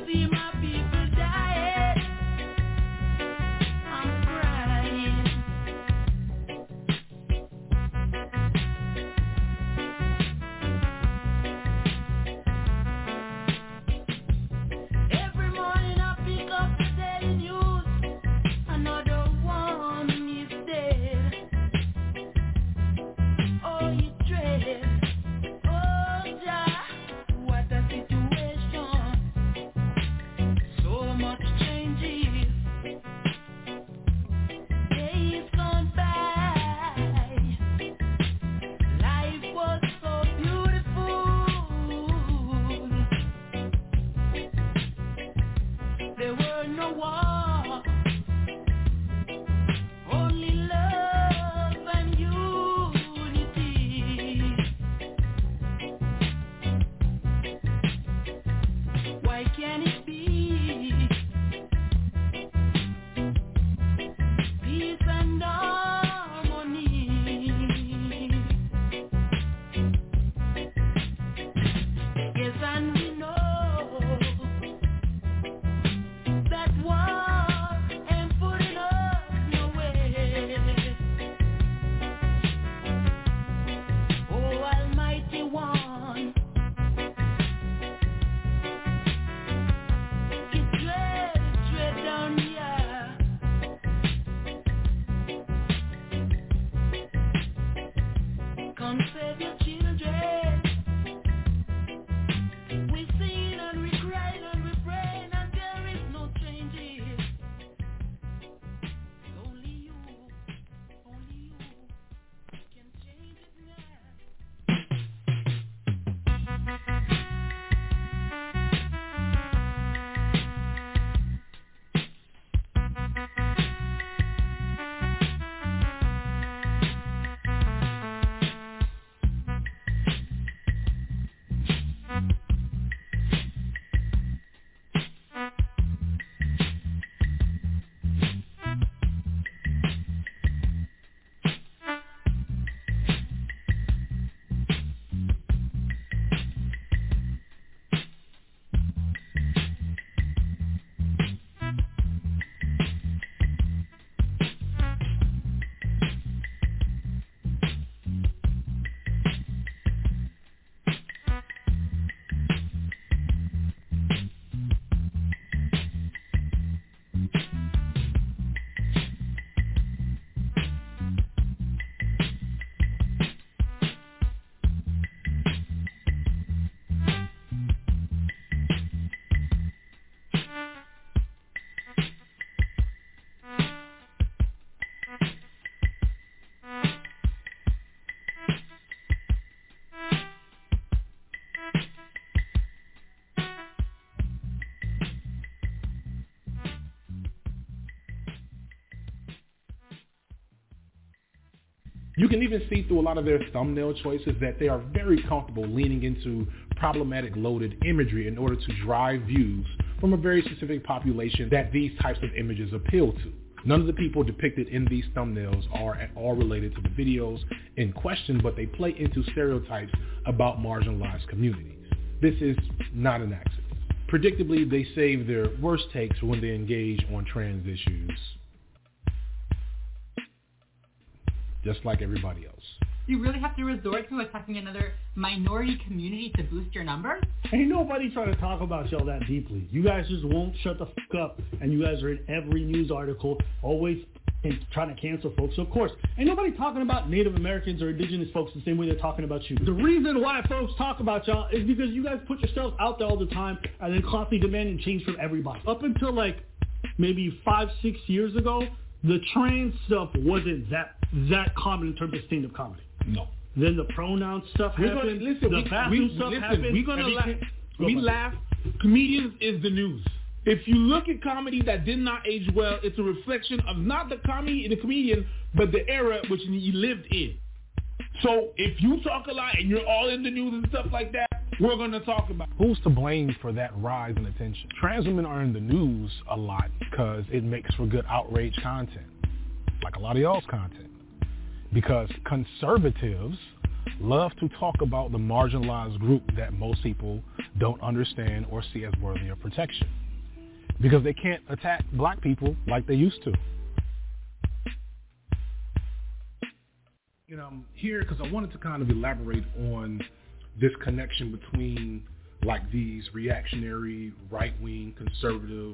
see my people dying. I'm crying. Every morning I pick up the daily news. Another one is dead. Oh, you dread. Oh, Jah, what a situation. So much changes. Days gone by. Life was so beautiful. There were no wars. Only love and unity. Why can't it be peace and harmony? Yes, and we know that war ain't putting us nowhere. Oh, Almighty One, it's dread down here. Come save your children. We sing and we cry and we pray, and there is no changes. Only you can change it You can even see through a lot of their thumbnail choices that they are very comfortable leaning into problematic loaded imagery in order to drive views from a very specific population that these types of images appeal to. None of the people depicted in these thumbnails are at all related to the videos in question, but they play into stereotypes about marginalized communities. This is not an accident. Predictably, they save their worst takes for when they engage on trans issues, just like everybody else. You really have to resort to attacking another minority community to boost your numbers? Ain't nobody trying to talk about y'all that deeply. You guys just won't shut the fuck up, and you guys are in every news article, always trying to cancel folks. So of course, ain't nobody talking about Native Americans or indigenous folks the same way they're talking about you. The reason why folks talk about y'all is because you guys put yourselves out there all the time and then constantly demanding change from everybody. Up until like maybe 5-6 years ago, the trans stuff wasn't that common in terms of stand-up comedy. No. Then the pronoun stuff happened. The bathroom stuff happened. We're gonna laugh. Comedians is the news. If you look at comedy that did not age well, it's a reflection of not the comedian, but the era which he lived in. So if you talk a lot and you're all in the news and stuff like that, we're going to talk about it. Who's to blame for that rise in attention? Trans women are in the news a lot because it makes for good outrage content, like a lot of y'all's content. Because conservatives love to talk about the marginalized group that most people don't understand or see as worthy of protection, because they can't attack black people like they used to. You know, I'm here because I wanted to kind of elaborate on this connection between like these reactionary, right-wing, conservative,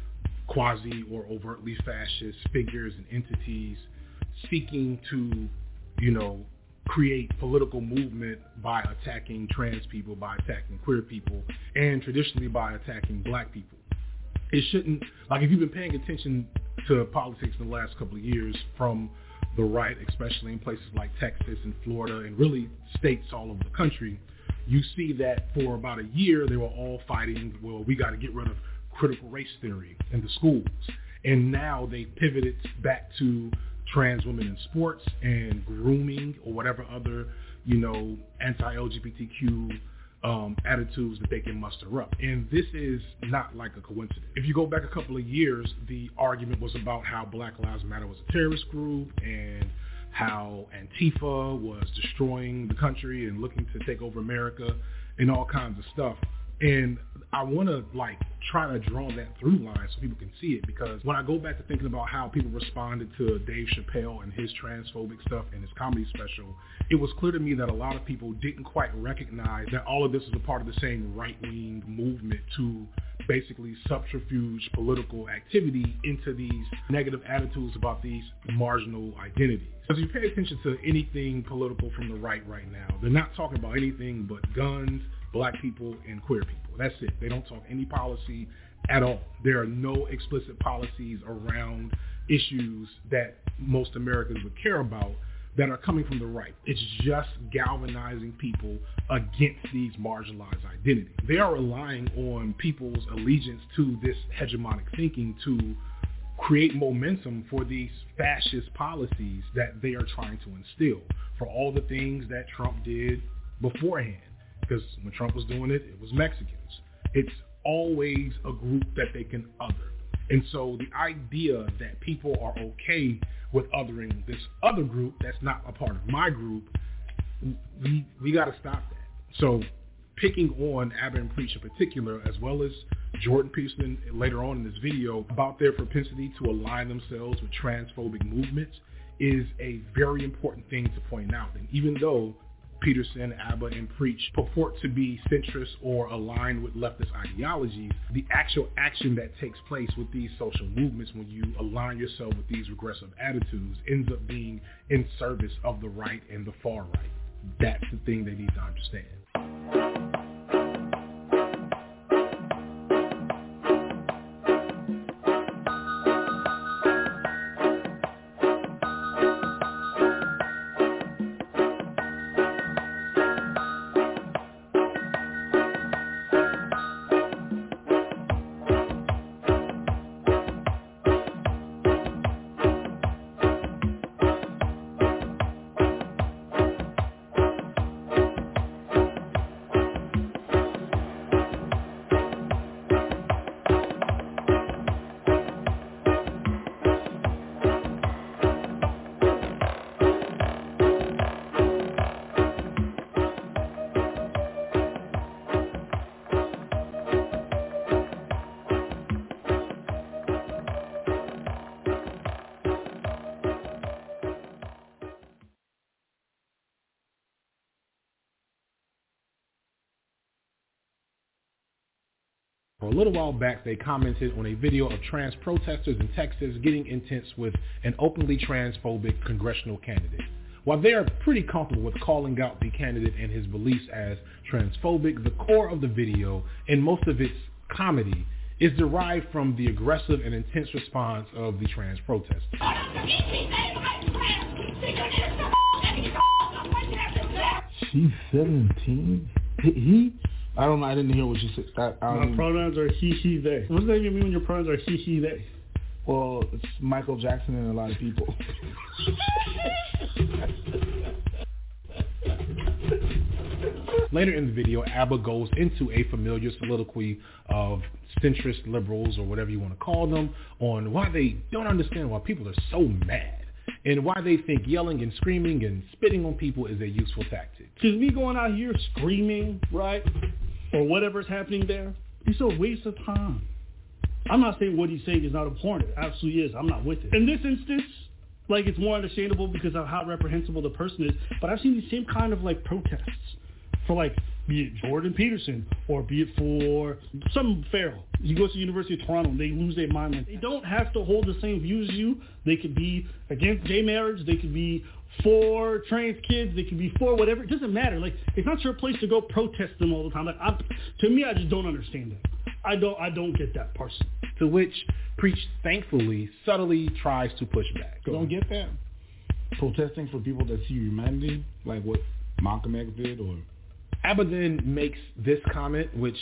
quasi or overtly fascist figures and entities seeking to, you know, create political movement by attacking trans people, by attacking queer people, and traditionally by attacking black people. It shouldn't, like if you've been paying attention to politics in the last couple of years from the right, especially in places like Texas and Florida and really states all over the country, you see that for about a year they were all fighting, well, we got to get rid of critical race theory in the schools. And now they pivoted back to trans women in sports and grooming or whatever other, you know, anti-LGBTQ attitudes that they can muster up. And this is not like a coincidence. If you go back a couple of years, the argument was about how Black Lives Matter was a terrorist group and how Antifa was destroying the country and looking to take over America and all kinds of stuff. And I want to like try to draw that through line so people can see it, because when I go back to thinking about how people responded to Dave Chappelle and his transphobic stuff in his comedy special, it was clear to me that a lot of people didn't quite recognize that all of this was a part of the same right-wing movement to basically subterfuge political activity into these negative attitudes about these marginal identities. If you pay attention to anything political from the right now, they're not talking about anything but guns, black people, and queer people. That's it. They don't talk any policy at all. There are no explicit policies around issues that most Americans would care about that are coming from the right. It's just galvanizing people against these marginalized identities. They are relying on people's allegiance to this hegemonic thinking to create momentum for these fascist policies that they are trying to instill, for all the things that Trump did beforehand. Because when Trump was doing it, it was Mexicans. It's always a group that they can other. And so the idea that people are okay with othering this other group that's not a part of my group, we got to stop that. So picking on Abba and Preach in particular, as well as Jordan Peterson later on in this video, about their propensity to align themselves with transphobic movements is a very important thing to point out. And even though Peterson, Abba, and Preach purport to be centrist or aligned with leftist ideologies, the actual action that takes place with these social movements when you align yourself with these regressive attitudes ends up being in service of the right and the far right. That's the thing they need to understand. A little while back, they commented on a video of trans protesters in Texas getting intense with an openly transphobic congressional candidate. While they are pretty comfortable with calling out the candidate and his beliefs as transphobic, the core of the video and most of its comedy is derived from the aggressive and intense response of the trans protesters. She's 17? He? I don't know. I didn't hear what you said. My pronouns are he, they. What does that even mean when your pronouns are he, they? Well, it's Michael Jackson and a lot of people. Later in the video, Abba goes into a familiar soliloquy of centrist liberals, or whatever you want to call them, on why they don't understand why people are so mad and why they think yelling and screaming and spitting on people is a useful tactic. Because me going out here screaming, right, or whatever's happening there, it's a waste of time. I'm not saying what he's saying is not abhorrent. It absolutely is. I'm not with it. In this instance, like, it's more understandable because of how reprehensible the person is, but I've seen these same kind of, like, protests for, like, be it Jordan Peterson or be it for some Farrell. He goes to the University of Toronto and they lose their mind. Like, they don't have to hold the same views as you. They could be against gay marriage. They could be for trans kids. They could be for whatever. It doesn't matter. Like, it's not your place to go protest them all the time. Like, to me, I just don't understand that. I don't get that person. To which Preach, thankfully, subtly tries to push back. Don't get that. Protesting for people that see humanity, like what Malcolm X did, or... Abba then makes this comment, which...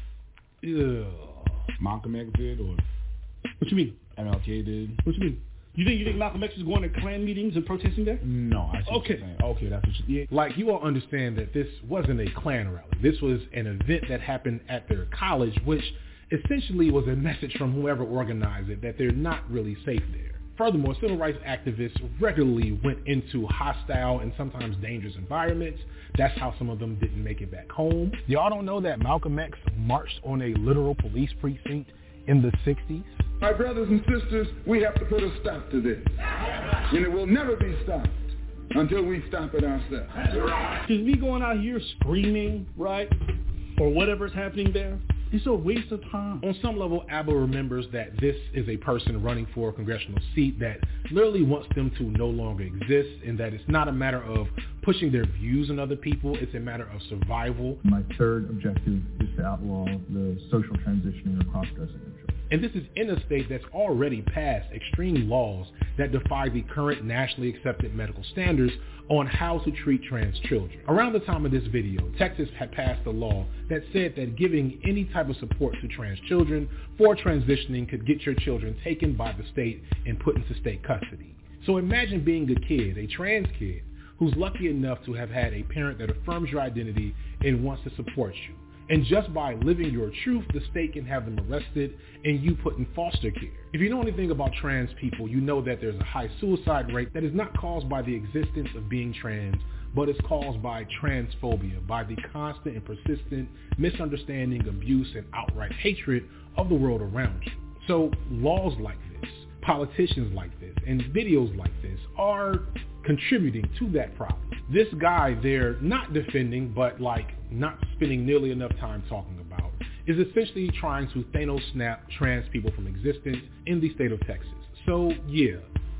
Malcolm X did, or... What you mean? MLK did. What you mean? You think Malcolm X is going to Klan meetings and protesting there? No, I see what you're saying. Okay, that's what you... Like, you all understand that this wasn't a Klan rally. This was an event that happened at their college, which essentially was a message from whoever organized it that they're not really safe there. Furthermore, civil rights activists regularly went into hostile and sometimes dangerous environments. That's how some of them didn't make it back home. Y'all don't know that Malcolm X marched on a literal police precinct in the 60s? My brothers and sisters, we have to put a stop to this. And it will never be stopped until we stop it ourselves. Because me going out here screaming, right, or whatever's happening there, it's a waste of time. On some level, Abba remembers that this is a person running for a congressional seat that literally wants them to no longer exist, and that it's not a matter of pushing their views on other people, it's a matter of survival. My third objective is to outlaw the social transitioning or cross-dressing of children. And this is in a state that's already passed extreme laws that defy the current nationally accepted medical standards on how to treat trans children. Around the time of this video, Texas had passed a law that said that giving any type of support to trans children for transitioning could get your children taken by the state and put into state custody. So imagine being a kid, a trans kid, who's lucky enough to have had a parent that affirms your identity and wants to support you. And just by living your truth, the state can have them arrested and you put in foster care. If you know anything about trans people, you know that there's a high suicide rate that is not caused by the existence of being trans, but is caused by transphobia, by the constant and persistent misunderstanding, abuse, and outright hatred of the world around you. So laws like this, politicians like this, and videos like this are contributing to that problem. This guy they're not defending, but not spending nearly enough time talking about, is essentially trying to Thanos snap trans people from existence in the state of Texas. So yeah,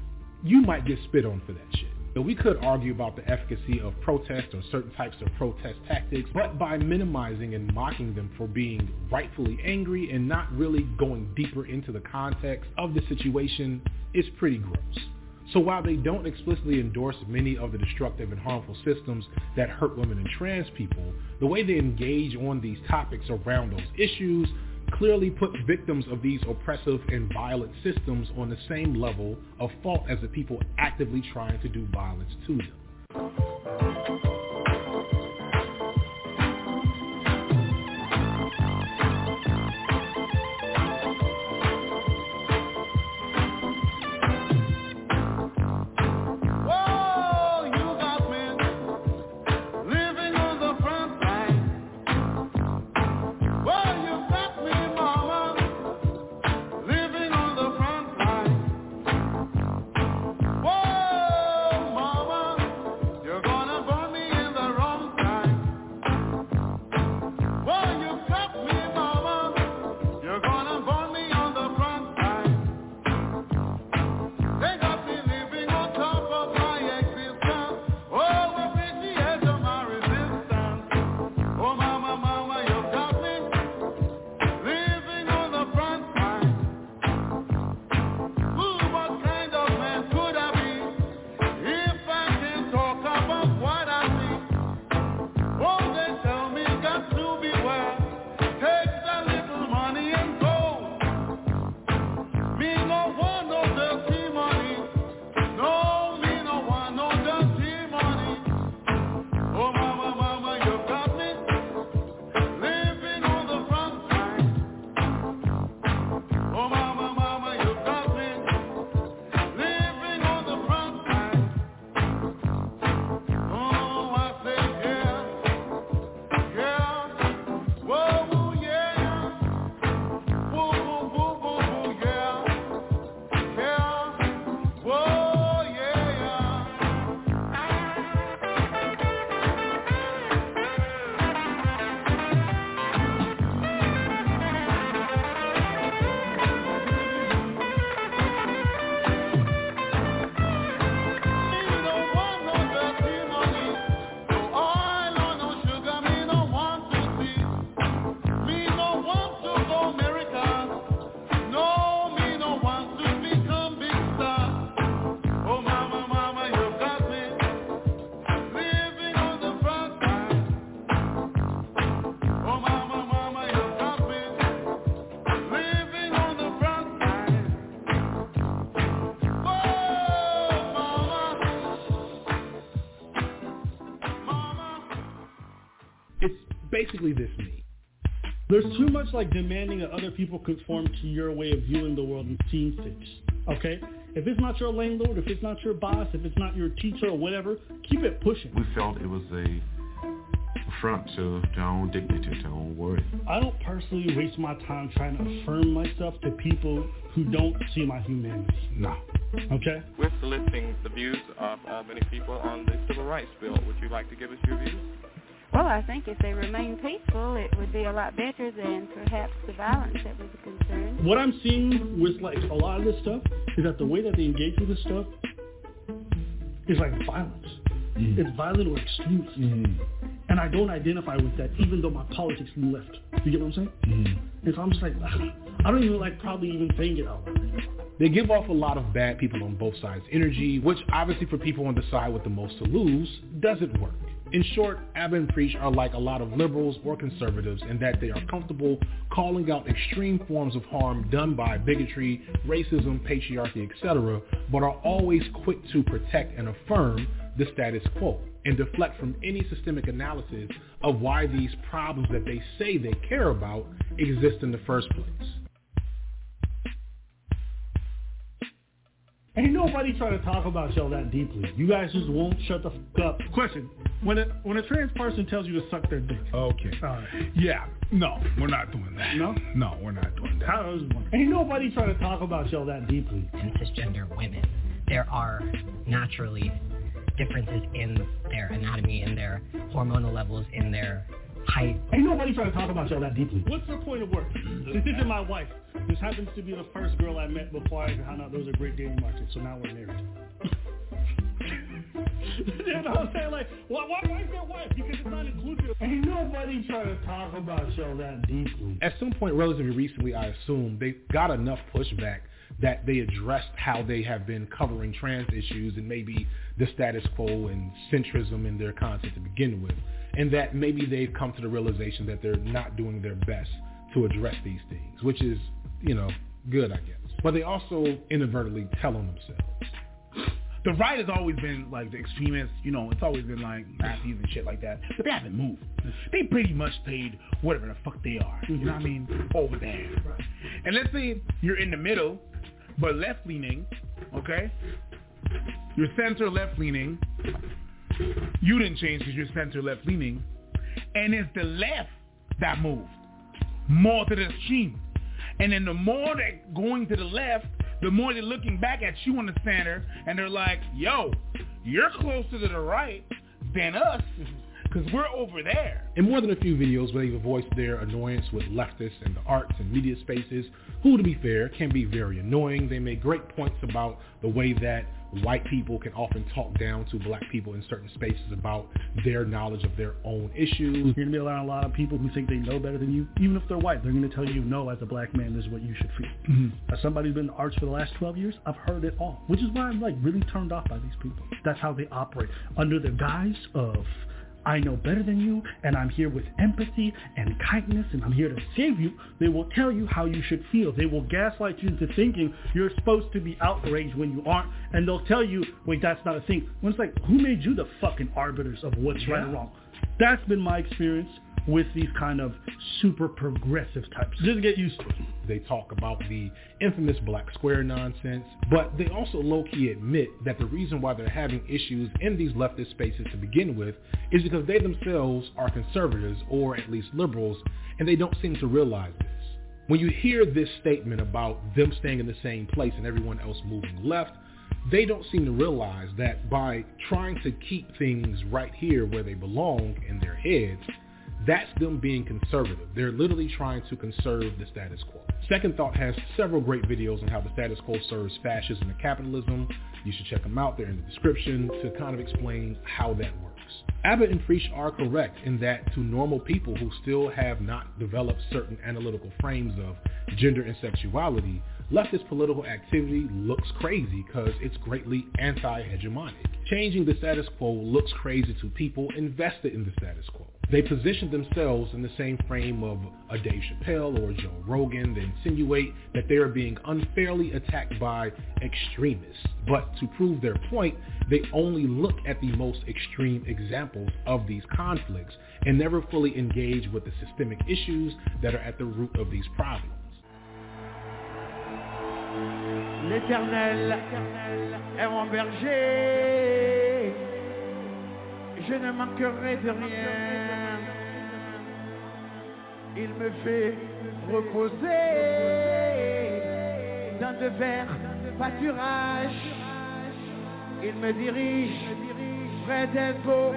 you might get spit on for that shit. But we could argue about the efficacy of protest or certain types of protest tactics, but by minimizing and mocking them for being rightfully angry and not really going deeper into the context of the situation, it's pretty gross. So while they don't explicitly endorse many of the destructive and harmful systems that hurt women and trans people, the way they engage on these topics around those issues clearly puts victims of these oppressive and violent systems on the same level of fault as the people actively trying to do violence to them. basically this me. There's too much like demanding that other people conform to your way of viewing the world and seeing things, okay? If it's not your landlord, if it's not your boss, if it's not your teacher or whatever, keep it pushing. We felt it was a affront to our own dignity, to our own worth. I don't personally waste my time trying to affirm myself to people who don't see my humanity. No. Okay? We're soliciting the views of many people on the Civil Rights Bill. Would you like to give us your views? Well, I think if they remain peaceful, it would be a lot better than perhaps the violence that was a concern. What I'm seeing with like a lot of this stuff is that the way that they engage with this stuff is like violence. It's violent or extremist. And I don't identify with that, even though my politics lean left. You get what I'm saying? And so I'm just like, I don't even like probably even saying it out loud. They give off a lot of bad people on both sides energy, which obviously for people on the side with the most to lose, doesn't work. In short, Abba and Preach are like a lot of liberals or conservatives in that they are comfortable calling out extreme forms of harm done by bigotry, racism, patriarchy, etc., but are always quick to protect and affirm the status quo and deflect from any systemic analysis of why these problems that they say they care about exist in the first place. Ain't nobody trying to talk about y'all that deeply. You guys just won't shut the fuck up. Question: When a trans person tells you to suck their dick. Okay. Yeah. No, we're not doing that. No? No, we're not doing that. Ain't nobody trying to talk about y'all that deeply. And cisgender women, there are naturally differences in their anatomy, in their hormonal levels, in their height. Ain't nobody trying to talk about y'all that deeply. What's the point of work? This isn't my wife. This happens to be the first girl I met before I found out there was a great dating market, so now we're married. You know what I'm saying? Like, why is that wife? Because it's not inclusive. Ain't nobody trying to talk about y'all that deeply. At some point relatively recently, I assume, they got enough pushback that they addressed how they have been covering trans issues and maybe the status quo and centrism in their content to begin with. And that maybe they've come to the realization that they're not doing their best to address these things, which is, good, I guess. But they also inadvertently tell on themselves. The right has always been like the extremists, it's always been like Nazis and shit like that. But they haven't moved. They pretty much stayed whatever the fuck they are. You know what I mean? Over there. Right. And let's say you're in the middle, but left-leaning, okay? You're center left-leaning. You didn't change because you're center left-leaning. And it's the left that moved more to the extreme. And then the more they're going to the left, the more they're looking back at you in the center, and they're like, yo, you're closer to the right than us, because we're over there. In more than a few videos where they've voiced their annoyance with leftists in the arts and media spaces, who, to be fair, can be very annoying. They make great points about the way that white people can often talk down to black people in certain spaces about their knowledge of their own issues. You're going to be around a lot of people who think they know better than you. Even if they're white, they're going to tell you, no, as a black man, this is what you should feel. As somebody who's been in the arts for the last 12 years, I've heard it all, which is why I'm really turned off by these people. That's how they operate, under the guise of, I know better than you, and I'm here with empathy and kindness, and I'm here to save you. They will tell you how you should feel. They will gaslight you into thinking you're supposed to be outraged when you aren't, and they'll tell you, wait, that's not a thing. When it's like, who made you the fucking arbiters of what's right and wrong? That's been my experience with these kind of super progressive types. Just get used to it. They talk about the infamous black square nonsense, but they also low-key admit that the reason why they're having issues in these leftist spaces to begin with is because they themselves are conservatives, or at least liberals, and they don't seem to realize this. When you hear this statement about them staying in the same place and everyone else moving left, they don't seem to realize that by trying to keep things right here where they belong in their heads, that's them being conservative. They're literally trying to conserve the status quo. Second Thought has several great videos on how the status quo serves fascism and capitalism. You should check them out. They're in the description to kind of explain how that works. Abba and Preach are correct in that to normal people who still have not developed certain analytical frames of gender and sexuality, leftist political activity looks crazy because it's greatly anti-hegemonic. Changing the status quo looks crazy to people invested in the status quo. They position themselves in the same frame of a Dave Chappelle or Joe Rogan. They insinuate that they are being unfairly attacked by extremists. But to prove their point, they only look at the most extreme examples of these conflicts and never fully engage with the systemic issues that are at the root of these problems. L'Éternel est mon berger, je ne manquerai de rien. Il me fait reposer dans de verts pâturages. Il me dirige près des eaux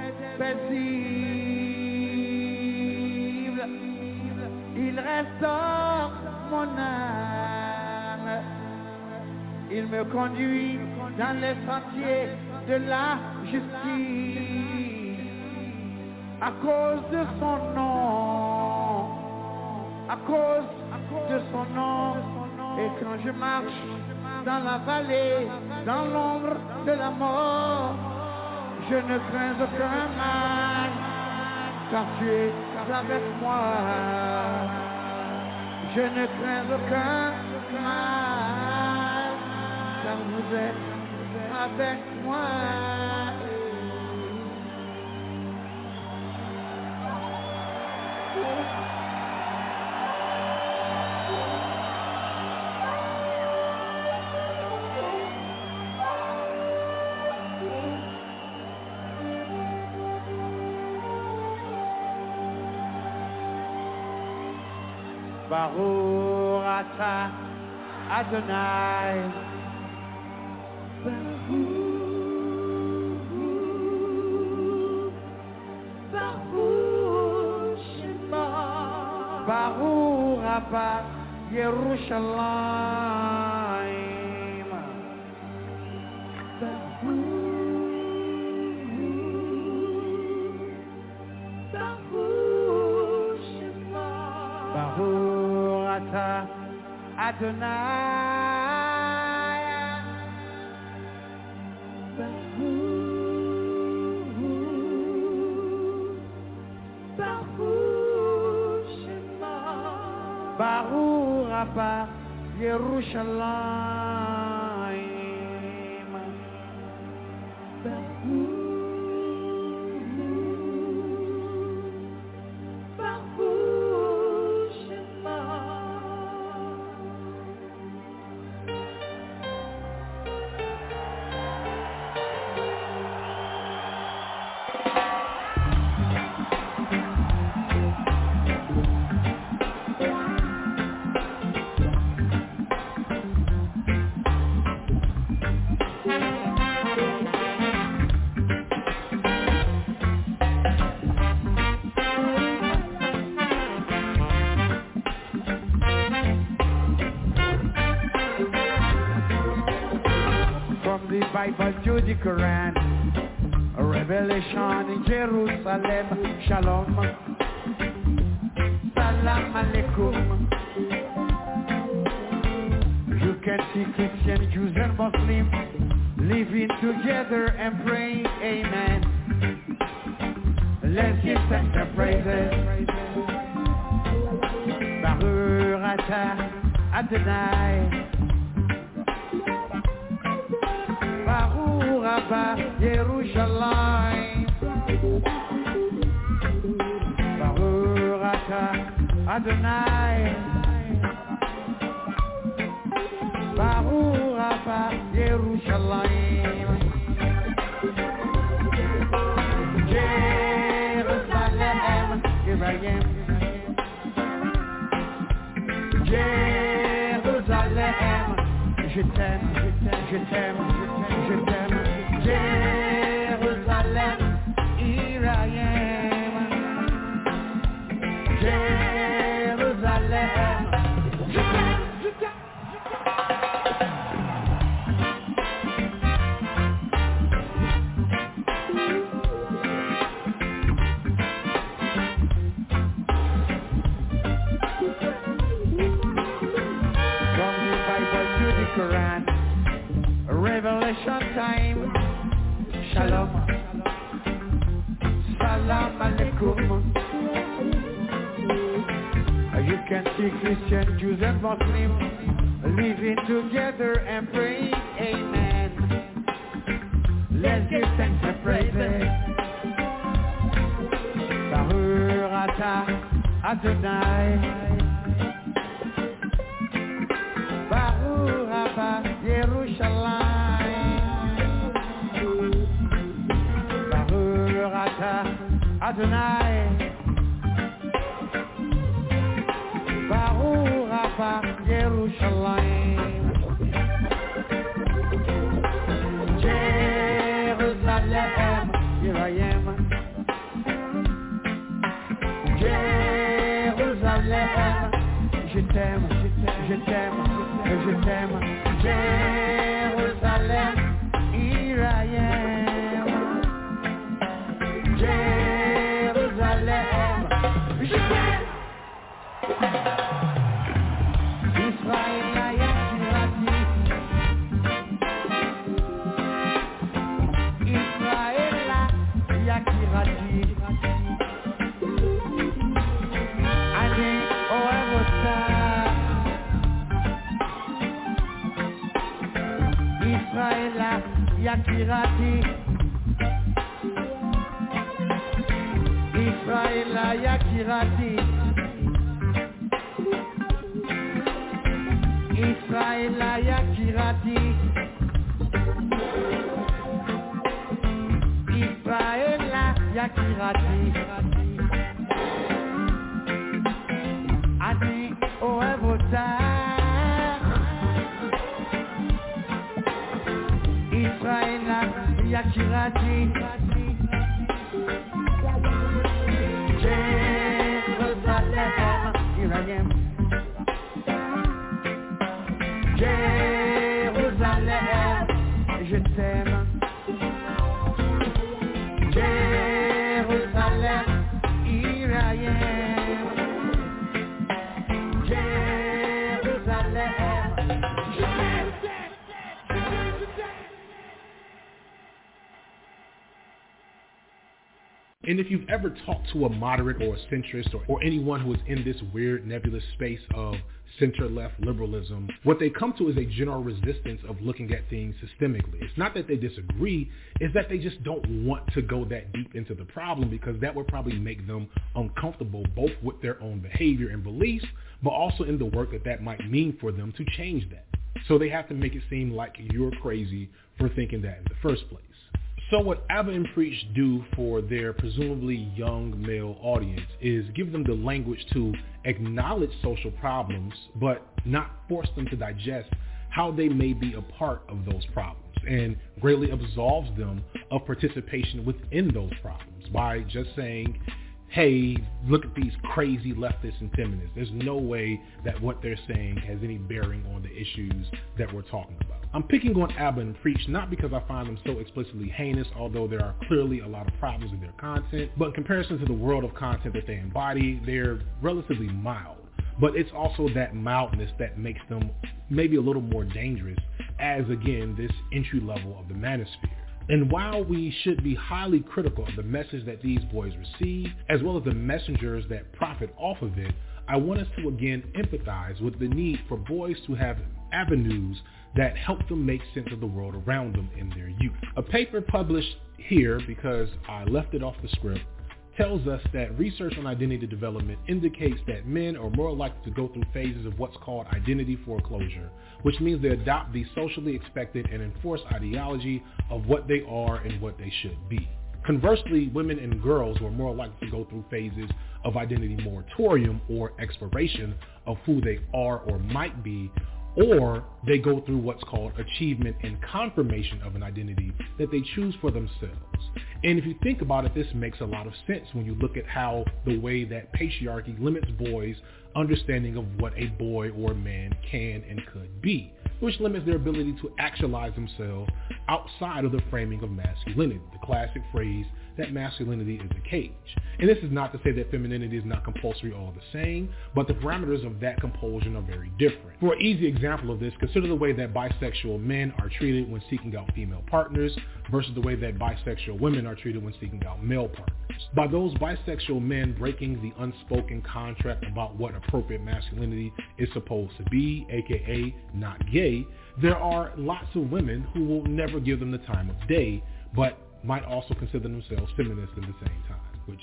paisibles. Il restaure mon âme. Il me conduit dans les sentiers de la justice. À cause de son nom, à cause de son nom. Et quand je marche dans la vallée, dans l'ombre de la mort, je ne crains aucun mal, car tu es avec moi. Je ne crains aucun mal, car vous êtes avec moi. Baruch atah Adonai. Baruch Shema. Baruch Rabba Yerushalayim. Baruch Shema. Baruch atah Adonai. Baruch Shema. Baruch Rabba Yerushalayim. Baruch Shema. From the Bible to the Quran, a revelation in Jerusalem. Shalom, salam alaikum. You can see Christian, Jews and Muslims living together and praying amen. Let's give thanks and praises. Baruch atah Adonai. Baruch Rabba Yerushalayim. Baruch atah Adonai. Baruch Rabba Yerushalayim. Jerusalem, here I am. Jerusalem, je t'aime, je t'aime, je t'aime. Jerusalem, here I am. Jerusalem, je t'aime, je t'aime. From the Bible to the Quran, Revelation time. Shalom, salam alaikum. You can see Christian, Jews and Muslims living together and praying, amen. Let's give thanks and praises. Baruch atah Adonai, Baruch haba Yerushalayim, Baruch atah Adonai, Baruch haba Yerushalayim. Jerusalem, here I am. Jérusalem, je t'aime, je t'aime, je t'aime. Jérusalem, here I am. Jérusalem, je t'aime. Israël a yakirati. Israël a yakirati. Israela yakirati, Israela yakirati, Israela yakirati, Israela yakirati. Ani oevota. Israela yakirati, Jerusalem, here I am. Jerusalem, je t'aime. Jerusalem, here I am. Jerusalem, je t'aime. And if you've ever talked to a moderate or a centrist or anyone who is in this weird nebulous space of center-left liberalism, what they come to is a general resistance of looking at things systemically. It's not that they disagree, it's that they just don't want to go that deep into the problem because that would probably make them uncomfortable both with their own behavior and beliefs, but also in the work that might mean for them to change that. So they have to make it seem like you're crazy for thinking that in the first place. So what Abba and Preach do for their presumably young male audience is give them the language to acknowledge social problems, but not force them to digest how they may be a part of those problems, and greatly absolves them of participation within those problems by just saying, hey, look at these crazy leftists and feminists. There's no way that what they're saying has any bearing on the issues that we're talking about. I'm picking on Abba and Preach not because I find them so explicitly heinous, although there are clearly a lot of problems in their content, but in comparison to the world of content that they embody, they're relatively mild. But it's also that mildness that makes them maybe a little more dangerous as, again, this entry level of the manosphere. And while we should be highly critical of the message that these boys receive, as well as the messengers that profit off of it, I want us to again empathize with the need for boys to have avenues that help them make sense of the world around them in their youth. A paper published here, because I left it off the script, tells us that research on identity development indicates that men are more likely to go through phases of what's called identity foreclosure, which means they adopt the socially expected and enforced ideology of what they are and what they should be. Conversely, women and girls were more likely to go through phases of identity moratorium or exploration of who they are or might be, or they go through what's called achievement and confirmation of an identity that they choose for themselves. And if you think about it, this makes a lot of sense when you look at how the way that patriarchy limits boys' understanding of what a boy or a man can and could be, which limits their ability to actualize themselves outside of the framing of masculinity, the classic phrase that masculinity is a cage. And this is not to say that femininity is not compulsory all the same, but the parameters of that compulsion are very different. For an easy example of this, consider the way that bisexual men are treated when seeking out female partners versus the way that bisexual women are treated when seeking out male partners. By those bisexual men breaking the unspoken contract about what appropriate masculinity is supposed to be, aka not gay, there are lots of women who will never give them the time of day, but might also consider themselves feminists at the same time, which,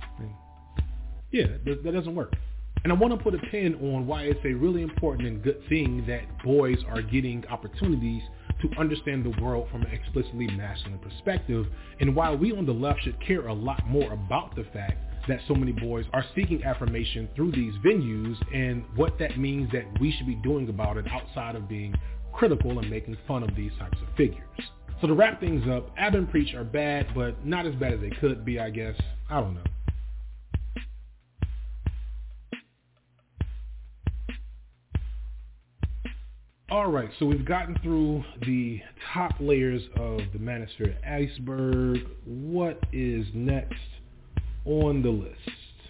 that doesn't work. And I want to put a pin on why it's a really important and good thing that boys are getting opportunities to understand the world from an explicitly masculine perspective, and why we on the left should care a lot more about the fact that so many boys are seeking affirmation through these venues and what that means that we should be doing about it outside of being critical and making fun of these types of figures. So to wrap things up, Ab and Preach are bad, but not as bad as they could be, I guess. I don't know. All right, so we've gotten through the top layers of the manosphere iceberg. What is next on the list?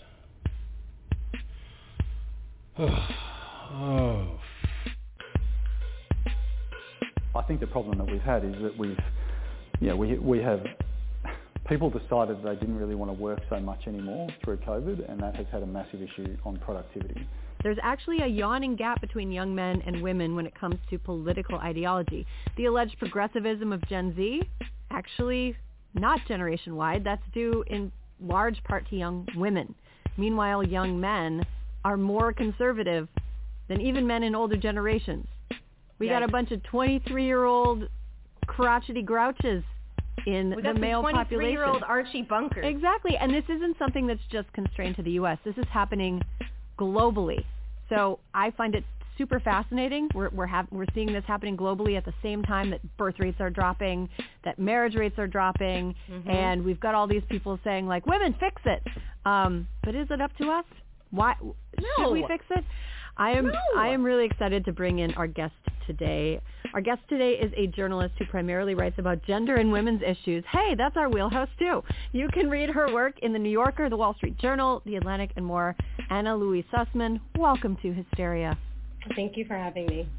I think the problem that we've had is that we have people decided they didn't really want to work so much anymore through COVID, and that has had a massive issue on productivity. There's actually a yawning gap between young men and women when it comes to political ideology. The alleged progressivism of Gen Z, actually not generation-wide. That's due in large part to young women. Meanwhile, young men are more conservative than even men in older generations. We got a bunch of 23-year-old crotchety grouches in the male population. 23-year-old Archie Bunkers. Exactly, and this isn't something that's just constrained to the U.S. This is happening globally. So I find it super fascinating. We're seeing this happening globally at the same time that birth rates are dropping, that marriage rates are dropping, and we've got all these people saying, like, women, fix it. But is it up to us? Why should we fix it? I am really excited to bring in our guest today. Our guest today is a journalist who primarily writes about gender and women's issues. Hey, that's our wheelhouse too. You can read her work in The New Yorker, The Wall Street Journal, The Atlantic, and more. Anna Louise Sussman, welcome to Hysteria. Thank you for having me.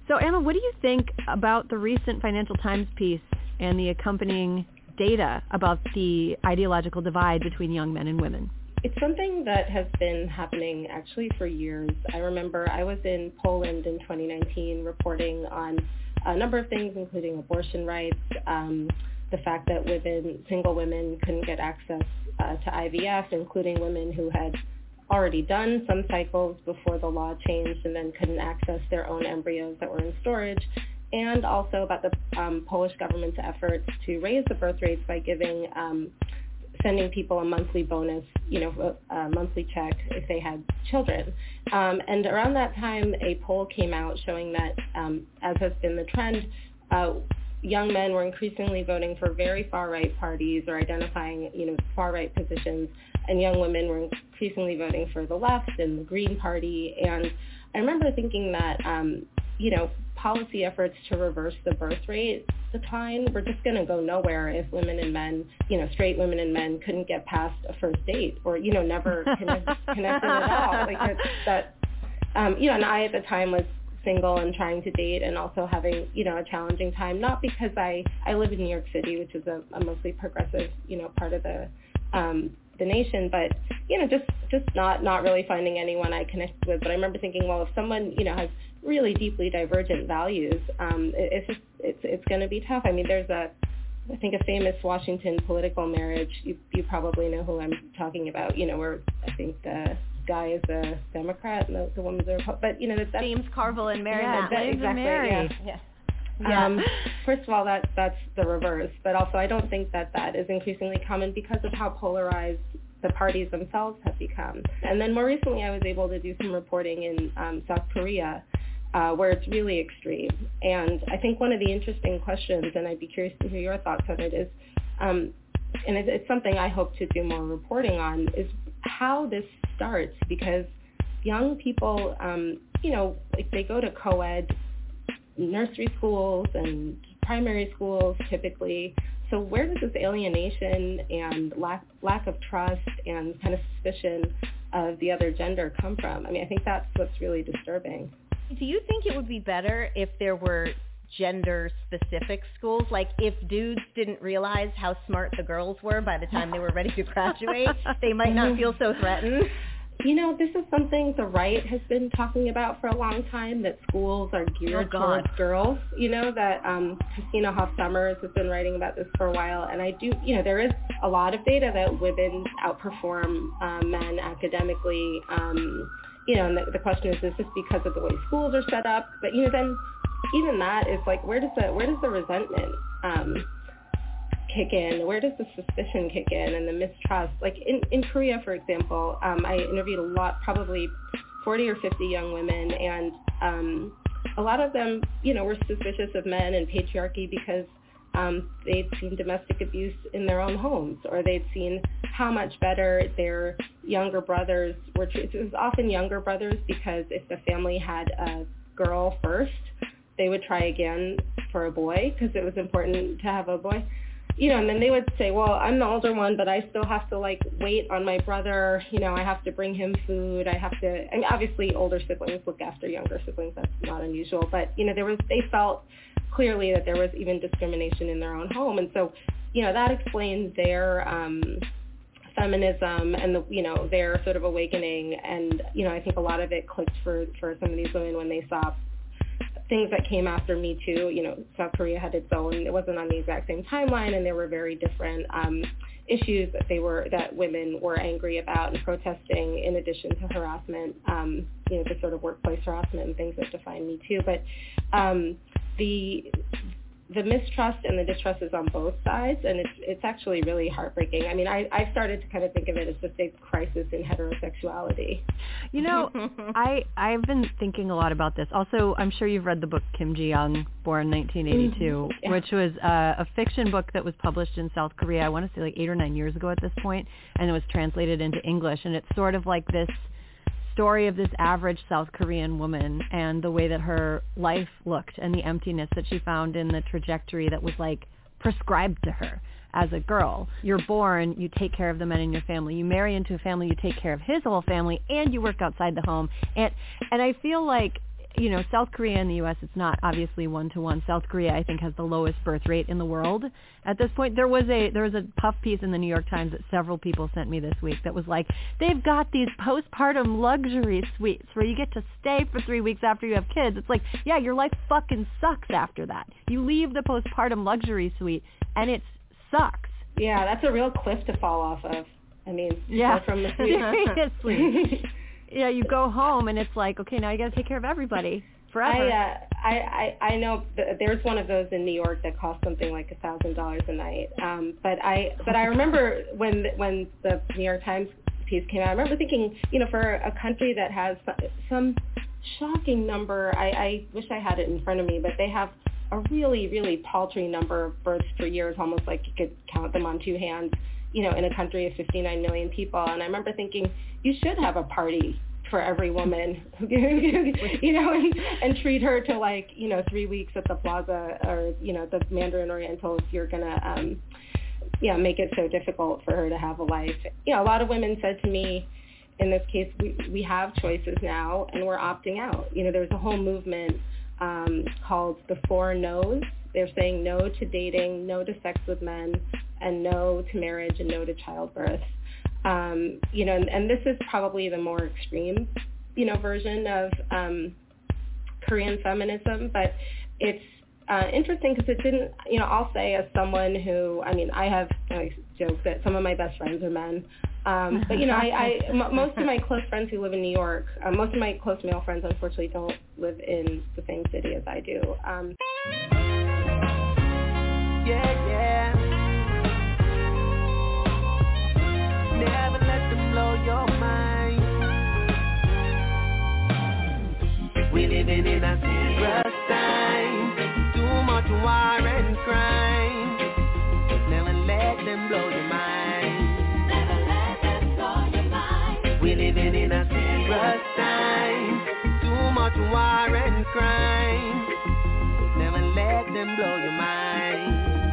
So Anna, what do you think about the recent Financial Times piece and the accompanying data about the ideological divide between young men and women? It's something that has been happening actually for years. I remember I was in Poland in 2019 reporting on a number of things, including abortion rights, the fact that single women couldn't get access to IVF, including women who had already done some cycles before the law changed and then couldn't access their own embryos that were in storage, and also about the Polish government's efforts to raise the birth rates by sending people a monthly bonus, a monthly check if they had children. And around that time, a poll came out showing that, as has been the trend, young men were increasingly voting for very far-right parties or identifying, far-right positions, and young women were increasingly voting for the left and the Green Party. And I remember thinking that, policy efforts to reverse the birth rate decline were just going to go nowhere if women and men, straight women and men couldn't get past a first date or, never connected at all. Like that, and I at the time was single and trying to date and also having, a challenging time, not because I live in New York City, which is a mostly progressive, part of the nation, but, just not really finding anyone I connected with. But I remember thinking, well, if someone, has really deeply divergent values, it's going to be tough. I mean, there's a famous Washington political marriage. You probably know who I'm talking about, where I think the guy is a Democrat and the woman's a Republican. But, that's James Carville and Mary. Exactly. Yeah. Yeah. First of all, that's the reverse, but also I don't think that is increasingly common because of how polarized the parties themselves have become. And then more recently, I was able to do some reporting in South Korea, where it's really extreme. And I think one of the interesting questions, and I'd be curious to hear your thoughts on it, is, and it's something I hope to do more reporting on, is how this starts, because young people, they go to co-ed nursery schools and primary schools typically. So where does this alienation and lack of trust and kind of suspicion of the other gender come from? I mean, I think that's what's really disturbing. Do you think it would be better if there were gender-specific schools? Like if dudes didn't realize how smart the girls were by the time they were ready to graduate, they might not feel so threatened? This is something the right has been talking about for a long time, that schools are geared towards girls. That Christina Hoff Sommers has been writing about this for a while. And I do, there is a lot of data that women outperform men academically. And the question is this because of the way schools are set up? But, then even that is like, where does the resentment kick in? Where does the suspicion kick in and the mistrust? Like in Korea, for example, I interviewed a lot, probably 40 or 50 young women, and a lot of them, were suspicious of men and patriarchy because they'd seen domestic abuse in their own homes, or they'd seen how much better their younger brothers were treated. It was often younger brothers because if the family had a girl first, they would try again for a boy because it was important to have a boy. And then they would say, well, I'm the older one, but I still have to wait on my brother. I have to bring him food. Obviously older siblings look after younger siblings. That's not unusual. But, they felt clearly that there was even discrimination in their own home. And so, that explains their feminism and their sort of awakening. And, I think a lot of it clicked for some of these women when they saw things that came after Me Too. South Korea had its own, it wasn't on the exact same timeline, and there were very different issues that women were angry about and protesting, in addition to harassment, the sort of workplace harassment and things that define Me Too. But the mistrust and the distrust is on both sides, and it's actually really heartbreaking. I mean, I started to kind of think of it as just a crisis in heterosexuality. I've been thinking a lot about this. Also, I'm sure you've read the book Kim Ji-young, Born 1982, Yeah. which was a fiction book that was published in South Korea, I want to say 8 or 9 years ago at this point, and it was translated into English, and it's sort of like this story of this average South Korean woman and the way that her life looked and the emptiness that she found in the trajectory that was prescribed to her as a girl. You're born, you take care of the men in your family. You marry into a family, you take care of his whole family, and you work outside the home. And I feel like South Korea and the U.S., it's not obviously 1-to-1. South Korea, I think, has the lowest birth rate in the world at this point. There was a puff piece in the New York Times that several people sent me this week that was like, they've got these postpartum luxury suites where you get to stay for 3 weeks after you have kids. It's like, yeah, your life fucking sucks after that. You leave the postpartum luxury suite and it sucks. Yeah, that's a real cliff to fall off of. I mean, yeah, from the seriously. Yeah, you go home and it's like, okay, now you got to take care of everybody forever. I know there's one of those in New York that costs something like $1,000 a night. But I remember when the New York Times piece came out, I remember thinking, for a country that has some shocking number, I wish I had it in front of me, but they have a really, really paltry number of births per year. It's almost like you could count them on two hands, in a country of 59 million people. And I remember thinking, you should have a party for every woman, and treat her to 3 weeks at the Plaza or, the Mandarin Oriental if you're going to, make it so difficult for her to have a life. A lot of women said to me, in this case, we have choices now and we're opting out. There's a whole movement called the 4 No's. They're saying no to dating, no to sex with men, and no to marriage and no to childbirth. And this is probably the more extreme, version of Korean feminism, but it's interesting because it didn't, I'll say as someone who, I have jokes that some of my best friends are men, but most of my close friends who live in New York, most of my close male friends unfortunately don't live in the same city as I do. Yeah. Never let them blow your mind. We living in a serious time. Too much war and crime. Never let them blow your mind. Never let them blow your mind. We living in a serious time. Too much war and crime. Never let them blow your mind.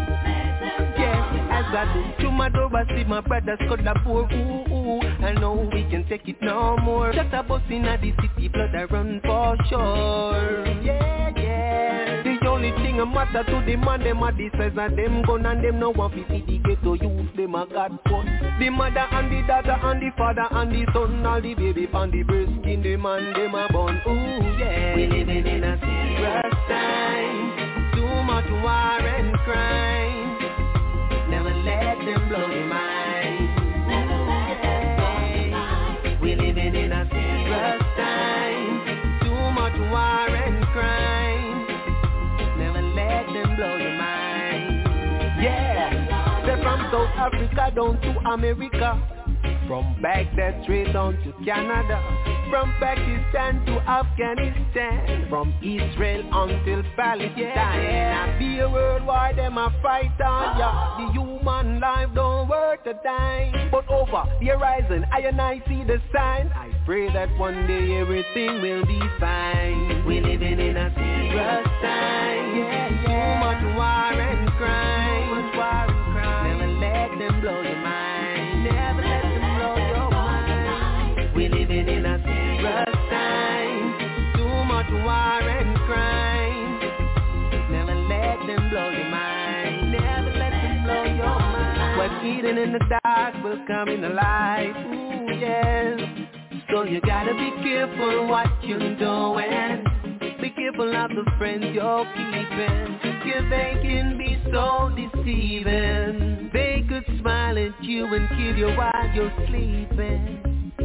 As I do to my door, I see my brothers cut up for ooh. I know we can take it no more. Just a bus in the city, blood I run for sure. Yeah. The only thing a matter to the man, them are the size of them gun and them no one fit the ghetto youth, them a God fun. The mother and the daughter and the father and the son, all the baby and the breast skin, the man, them a born. Ooh, yeah. We living in a serious time. Too much war and crime. Never let them blow your mind. Never let them blow your mind. We living in a serious time. Too much war and crime. Never let them blow your mind. Yeah. They're from South Africa down to America. From Baghdad straight down to Canada. From Pakistan to Afghanistan. From Israel until Palestine. I be a world war, them a fight on ya. The human life don't worth a dime. But over the horizon, I and I see the sign. I pray that one day everything will be fine. We living in a serious time. Too much war and crime. Never let them blow your mind. Never let them blow your mind. We living in a serious time. Too much war and crime. Never let them blow your mind. Never let them blow your mind. What's hidden in the dark will come in the light. Ooh, yes. So you gotta be careful what you're doing. Be careful of the friends you're keeping. Cause they can be so deceiving. They could smile at you and kill you while you're sleeping.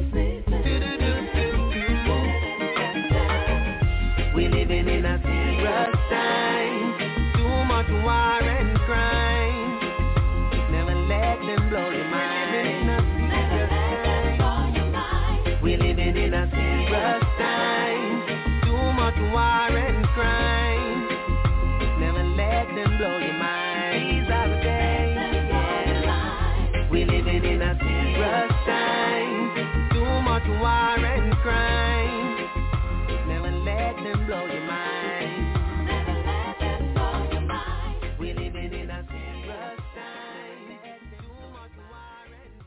We living in a serious time. Too much war and crime. Never let them blow your mind. We living in a serious time. Too much war and crime. Never let them blow your mind. These are the days. We living in a serious time. Too much war and crime. Never let them blow your mind. Never let them blow your mind. We living in a serious time. Too much war and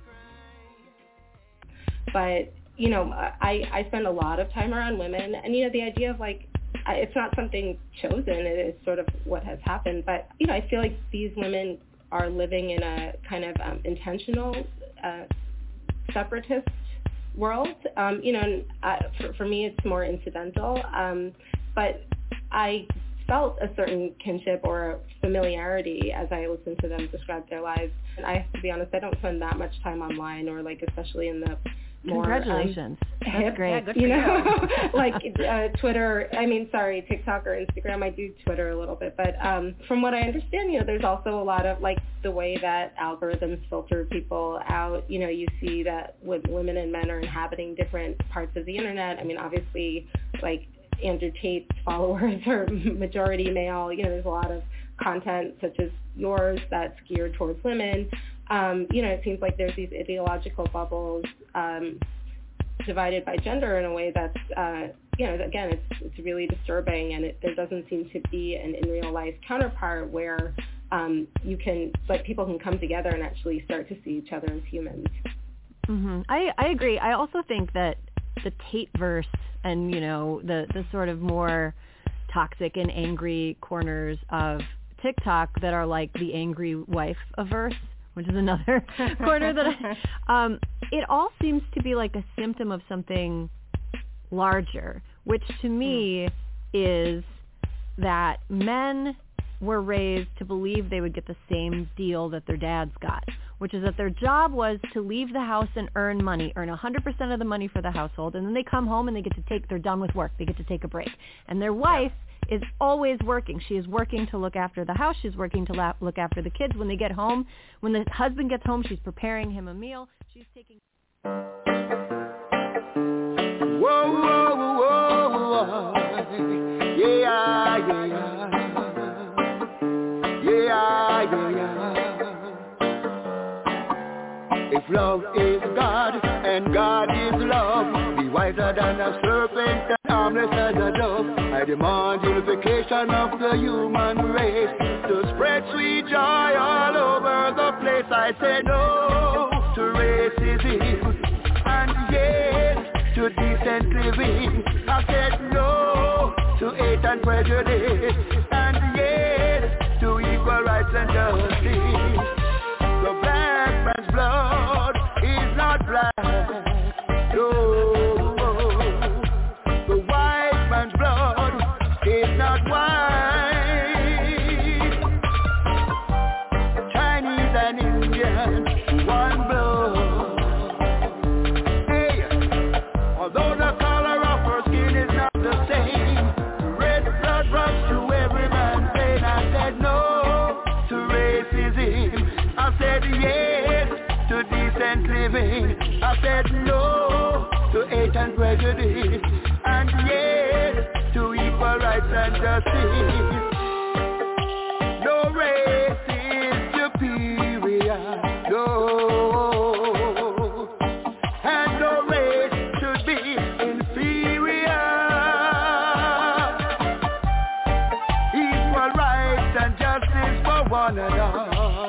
crime. But I spend a lot of time around women, and the idea of it's not something chosen. It is sort of what has happened. But, I feel like these women are living in a kind of intentional separatist world. And for me, it's more incidental. But I felt a certain kinship or familiarity as I listened to them describe their lives. And I have to be honest, I don't spend that much time online, or especially in the more congratulations. That's hip, great. Yeah, good for you. Twitter, TikTok or Instagram. I do Twitter a little bit, but from what I understand, there's also a lot of the way that algorithms filter people out. You see that women and men are inhabiting different parts of the internet. I mean, obviously, Andrew Tate's followers are majority male. There's a lot of content such as yours that's geared towards women. It seems like there's these ideological bubbles divided by gender in a way that's, again, it's really disturbing, and there doesn't seem to be an in real life counterpart where people can come together and actually start to see each other as humans. Mm-hmm. I agree. I also think that the Tateverse and, the sort of more toxic and angry corners of TikTok that are like the angry wife-averse, which is another corner that it all seems to be like a symptom of something larger, which to me is that men were raised to believe they would get the same deal that their dads got, which is that their job was to leave the house and earn 100% of the money for the household, and then they come home and they're done with work, they get to take a break. And their wife is always working. She is working to look after the house, she's working to look after the kids. When they get home, when the husband gets home, she's preparing him a meal, she's taking... Whoa, whoa, whoa, yeah, yeah, yeah. Yeah, yeah, yeah. If love is God and God is love, be wiser than a serpent and harmless as a dove. I demand unification of the human race to spread sweet joy all over the place. I say no to racism and yes to decent living. I said no to hate and prejudice and yes to equal rights and justice. The black man's blood is not black, no. The white man's blood is not white. Chinese and Indian, one blood. Hey, although the color of her skin is not the same, red blood runs through every man's vein. I said no to racism. I said yes to decent living. I said no to hate and prejudice. And yes to equal rights and justice. No race is superior, no. And no race should be inferior. Equal rights and justice for one another.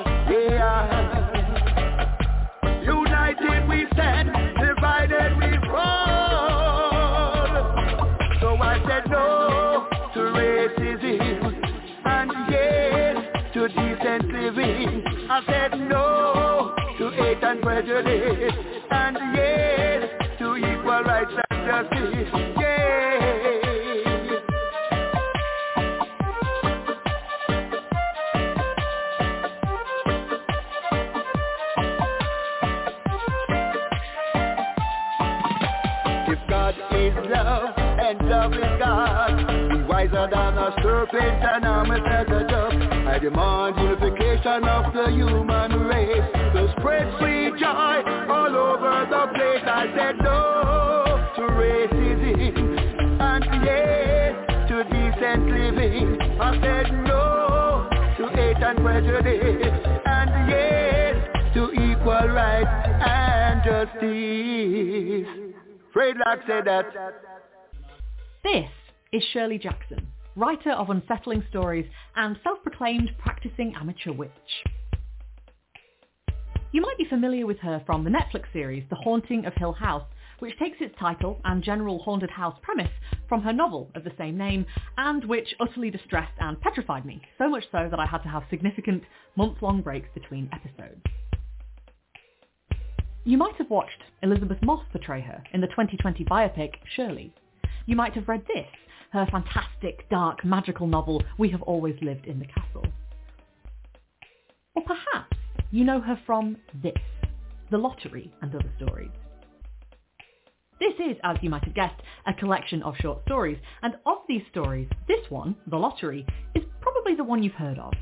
United we stand, divided we fall. So I said no to racism and yes to decent living. I said no to hate and prejudice and yes to equal rights and justice. Love and love is God. Be wiser than a serpent and harmless as a dove. I demand unification of the human race to spread sweet joy all over the place. I said no to racism and yes to decent living. I said no to hate and prejudice and yes to equal rights and justice. Fredlock said that. This is Shirley Jackson, writer of unsettling stories and self-proclaimed practicing amateur witch. You might be familiar with her from the Netflix series The Haunting of Hill House, which takes its title and general haunted house premise from her novel of the same name, and which utterly distressed and petrified me, so much so that I had to have significant month-long breaks between episodes. You might have watched Elizabeth Moss portray her in the 2020 biopic Shirley. You might have read this, her fantastic, dark, magical novel We Have Always Lived in the Castle. Or perhaps you know her from this, The Lottery and Other Stories. This is, as you might have guessed, a collection of short stories, and of these stories, this one, The Lottery, is probably the one you've heard of.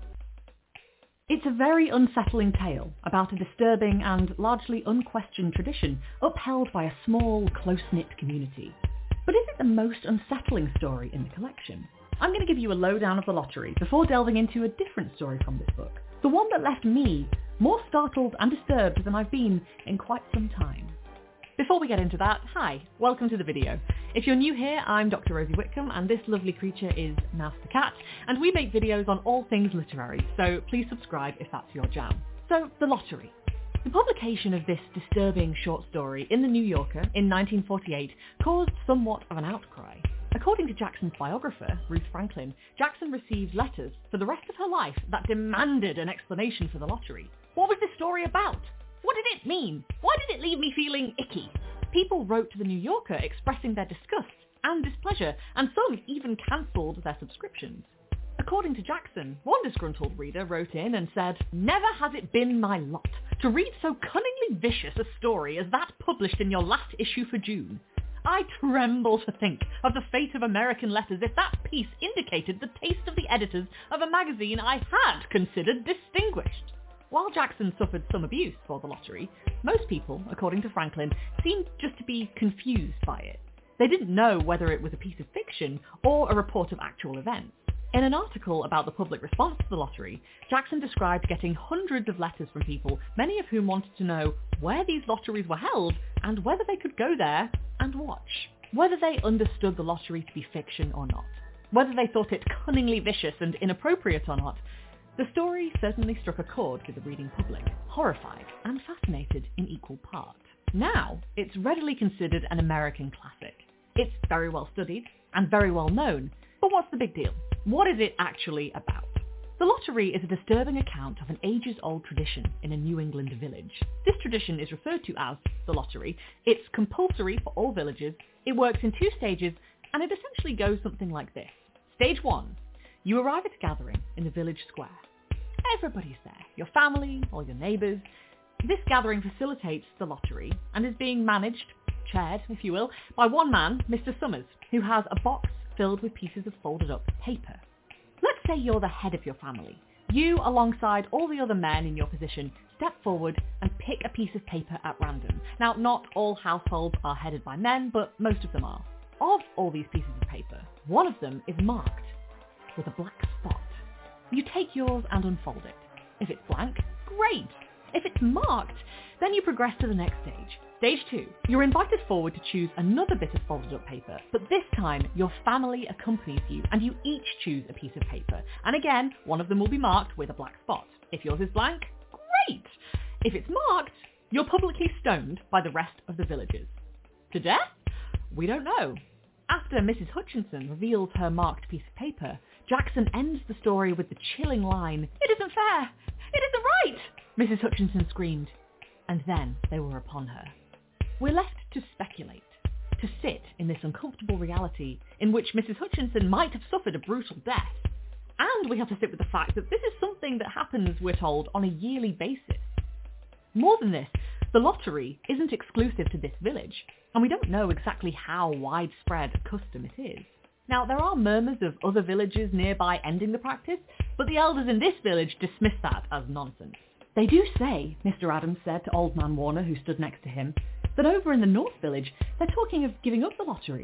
It's a very unsettling tale about a disturbing and largely unquestioned tradition upheld by a small, close-knit community. But is it the most unsettling story in the collection? I'm going to give you a lowdown of The Lottery before delving into a different story from this book, the one that left me more startled and disturbed than I've been in quite some time. Before we get into that, hi, welcome to the video. If you're new here, I'm Dr. Rosie Whitcomb, and this lovely creature is Mouse the Cat, and we make videos on all things literary, so please subscribe if that's your jam. So, The Lottery. The publication of this disturbing short story in The New Yorker in 1948 caused somewhat of an outcry. According to Jackson's biographer, Ruth Franklin, Jackson received letters for the rest of her life that demanded an explanation for the lottery. What was this story about? What did it mean? Why did it leave me feeling icky? People wrote to The New Yorker expressing their disgust and displeasure, and some even cancelled their subscriptions. According to Jackson, one disgruntled reader wrote in and said, "Never has it been my lot to read so cunningly vicious a story as that published in your last issue for June. I tremble to think of the fate of American letters if that piece indicated the taste of the editors of a magazine I had considered distinguished." While Jackson suffered some abuse for The Lottery, most people, according to Franklin, seemed just to be confused by it. They didn't know whether it was a piece of fiction or a report of actual events. In an article about the public response to The Lottery, Jackson described getting hundreds of letters from people, many of whom wanted to know where these lotteries were held and whether they could go there and watch. Whether they understood the lottery to be fiction or not. Whether they thought it cunningly vicious and inappropriate or not. The story certainly struck a chord with the reading public, horrified and fascinated in equal part. Now, it's readily considered an American classic. It's very well studied and very well known, but what's the big deal? What is it actually about? The Lottery is a disturbing account of an ages-old tradition in a New England village. This tradition is referred to as the Lottery. It's compulsory for all villages, it works in 2 stages, and it essentially goes something like this. Stage 1. You arrive at a gathering in the village square. Everybody's there, your family, all your neighbours. This gathering facilitates the lottery and is being managed, chaired, if you will, by one man, Mr. Summers, who has a box filled with pieces of folded up paper. Let's say you're the head of your family. You, alongside all the other men in your position, step forward and pick a piece of paper at random. Now, not all households are headed by men, but most of them are. Of all these pieces of paper, one of them is marked with a black spot. You take yours and unfold it. If it's blank, great. If it's marked, then you progress to the next stage. Stage 2. You're invited forward to choose another bit of folded up paper, but this time your family accompanies you and you each choose a piece of paper. And again, one of them will be marked with a black spot. If yours is blank, great. If it's marked, you're publicly stoned by the rest of the villagers. To death? We don't know. After Mrs. Hutchinson reveals her marked piece of paper, Jackson ends the story with the chilling line, "It isn't fair! It isn't right!" Mrs. Hutchinson screamed, and then they were upon her. We're left to speculate, to sit in this uncomfortable reality in which Mrs. Hutchinson might have suffered a brutal death. And we have to sit with the fact that this is something that happens, we're told, on a yearly basis. More than this, the lottery isn't exclusive to this village, and we don't know exactly how widespread a custom it is. Now, there are murmurs of other villages nearby ending the practice, but the elders in this village dismiss that as nonsense. They do say, Mr. Adams said to Old Man Warner, who stood next to him, that over in the North Village, they're talking of giving up the lottery.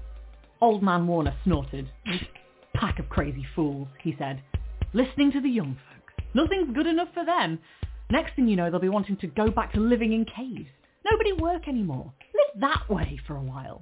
Old Man Warner snorted. "Pack of crazy fools," he said, "listening to the young folks. Nothing's good enough for them. Next thing you know, they'll be wanting to go back to living in caves. Nobody work anymore. Live that way for a while."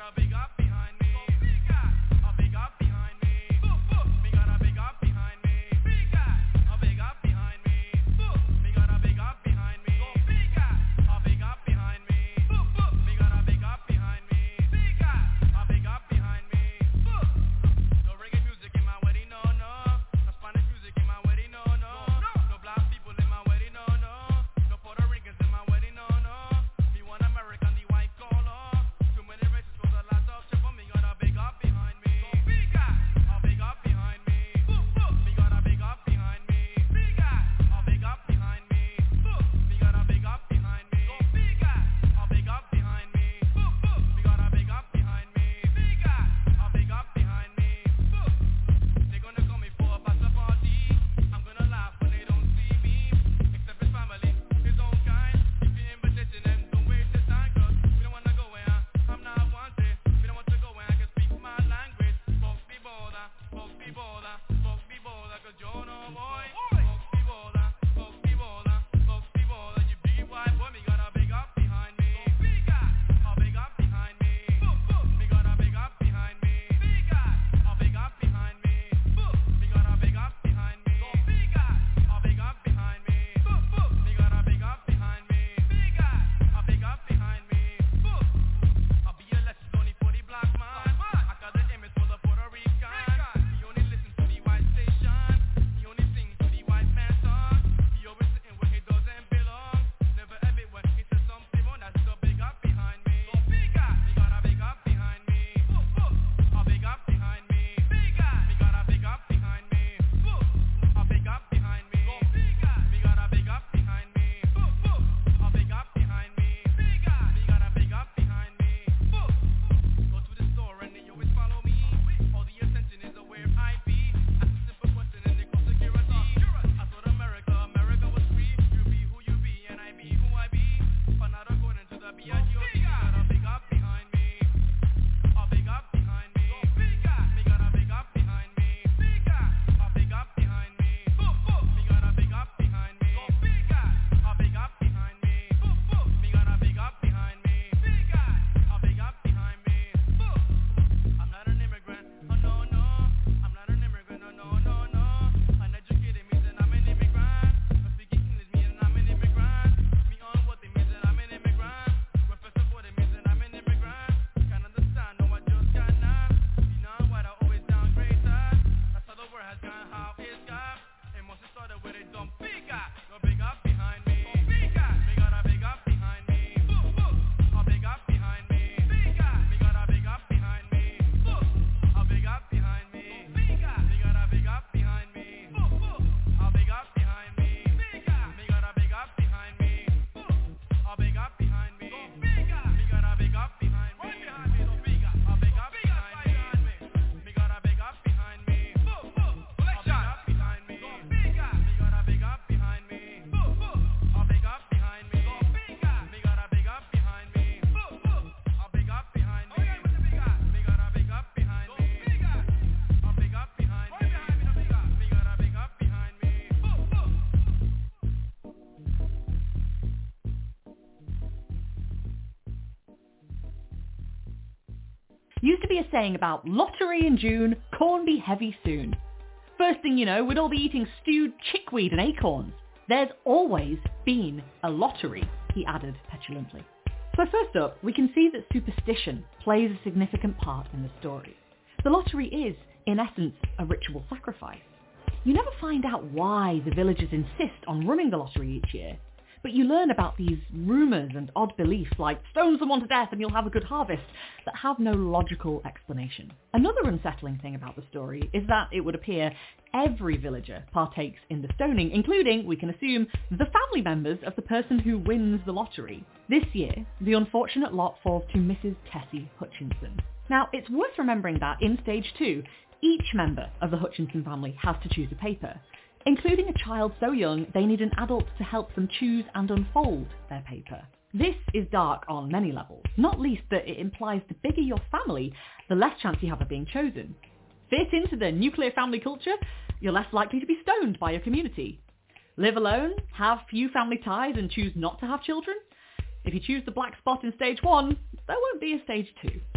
Used to be a saying about lottery in June, corn be heavy soon. First thing you know, we'd all be eating stewed chickweed and acorns. There's always been a lottery, he added petulantly. So first up, we can see that superstition plays a significant part in the story. The lottery is, in essence, a ritual sacrifice. You never find out why the villagers insist on running the lottery each year, but you learn about these rumours and odd beliefs like stone someone to death and you'll have a good harvest that have no logical explanation. Another unsettling thing about the story is that it would appear every villager partakes in the stoning, including, we can assume, the family members of the person who wins the lottery. This year, the unfortunate lot falls to Mrs. Tessie Hutchinson. Now, it's worth remembering that in stage 2, each member of the Hutchinson family has to choose a paper, including a child so young they need an adult to help them choose and unfold their paper. This is dark on many levels, not least that it implies the bigger your family, the less chance you have of being chosen. Fit into the nuclear family culture, you're less likely to be stoned by your community. Live alone, have few family ties and choose not to have children? If you choose the black spot in stage 1, there won't be a stage 2.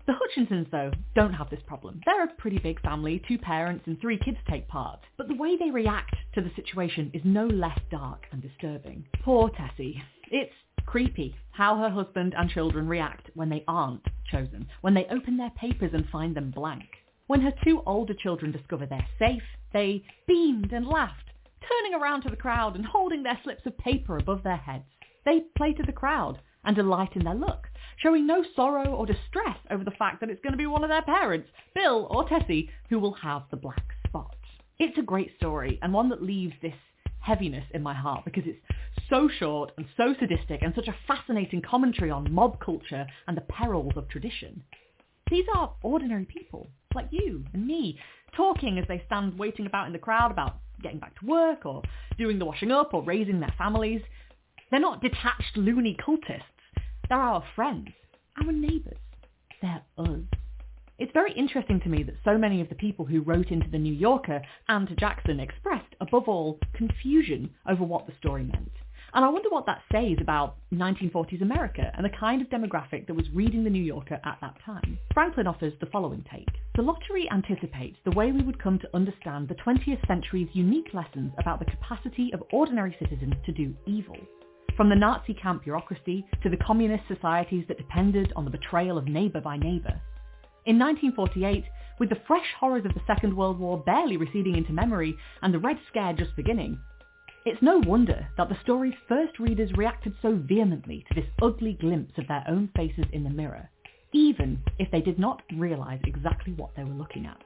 The Hutchinsons, though, don't have this problem. They're a pretty big family, 2 parents and 3 kids take part. But the way they react to the situation is no less dark and disturbing. Poor Tessie. It's creepy how her husband and children react when they aren't chosen, when they open their papers and find them blank. When her 2 older children discover they're safe, they beamed and laughed, turning around to the crowd and holding their slips of paper above their heads. They play to the crowd and delight in their luck, showing no sorrow or distress over the fact that it's going to be one of their parents, Bill or Tessie, who will have the black spot. It's a great story, and one that leaves this heaviness in my heart because it's so short and so sadistic and such a fascinating commentary on mob culture and the perils of tradition. These are ordinary people, like you and me, talking as they stand waiting about in the crowd about getting back to work or doing the washing up or raising their families. They're not detached loony cultists. They're our friends, our neighbours. They're us. It's very interesting to me that so many of the people who wrote into The New Yorker and to Jackson expressed, above all, confusion over what the story meant. And I wonder what that says about 1940s America and the kind of demographic that was reading The New Yorker at that time. Franklin offers the following take. The lottery anticipates the way we would come to understand the 20th century's unique lessons about the capacity of ordinary citizens to do evil. From the Nazi camp bureaucracy to the communist societies that depended on the betrayal of neighbour by neighbour. In 1948, with the fresh horrors of the Second World War barely receding into memory and the Red Scare just beginning, it's no wonder that the story's first readers reacted so vehemently to this ugly glimpse of their own faces in the mirror, even if they did not realise exactly what they were looking at.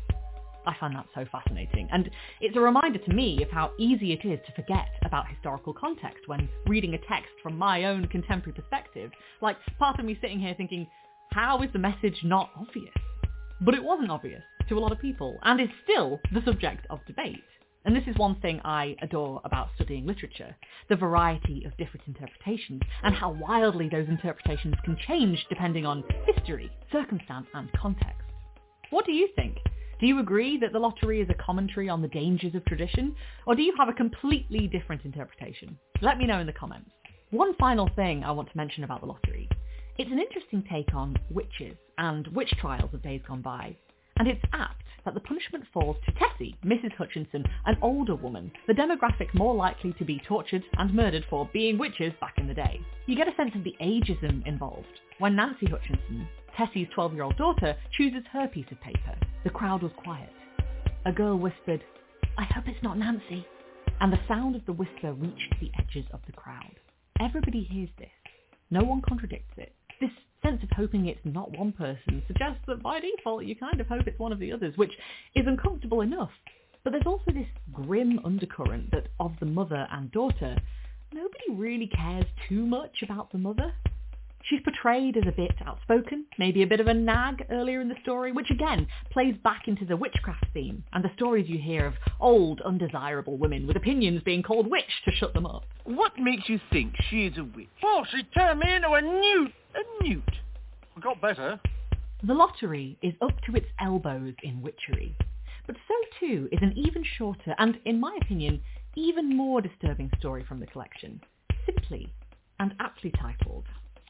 I find that so fascinating, and it's a reminder to me of how easy it is to forget about historical context when reading a text from my own contemporary perspective. Like, part of me sitting here thinking, how is the message not obvious? But it wasn't obvious to a lot of people, and is still the subject of debate. And this is one thing I adore about studying literature, the variety of different interpretations, and how wildly those interpretations can change depending on history, circumstance, and context. What do you think? Do you agree that the lottery is a commentary on the dangers of tradition, or do you have a completely different interpretation? Let me know in the comments. One final thing I want to mention about the lottery. It's an interesting take on witches and witch trials of days gone by, and it's apt that the punishment falls to Tessie, Mrs. Hutchinson, an older woman, the demographic more likely to be tortured and murdered for being witches back in the day. You get a sense of the ageism involved when Nancy Hutchinson, Tessie's 12-year-old daughter, chooses her piece of paper. The crowd was quiet. A girl whispered, "I hope it's not Nancy," and the sound of the whisper reached the edges of the crowd. Everybody hears this. No one contradicts it. This sense of hoping it's not one person suggests that by default you kind of hope it's one of the others, which is uncomfortable enough. But there's also this grim undercurrent that of the mother and daughter, nobody really cares too much about the mother. She's portrayed as a bit outspoken, maybe a bit of a nag earlier in the story, which again plays back into the witchcraft theme and the stories you hear of old, undesirable women with opinions being called witch to shut them up. What makes you think she is a witch? Oh, she turned me into a newt. A newt. I got better. The lottery is up to its elbows in witchery, but so too is an even shorter and, in my opinion, even more disturbing story from the collection, simply and aptly titled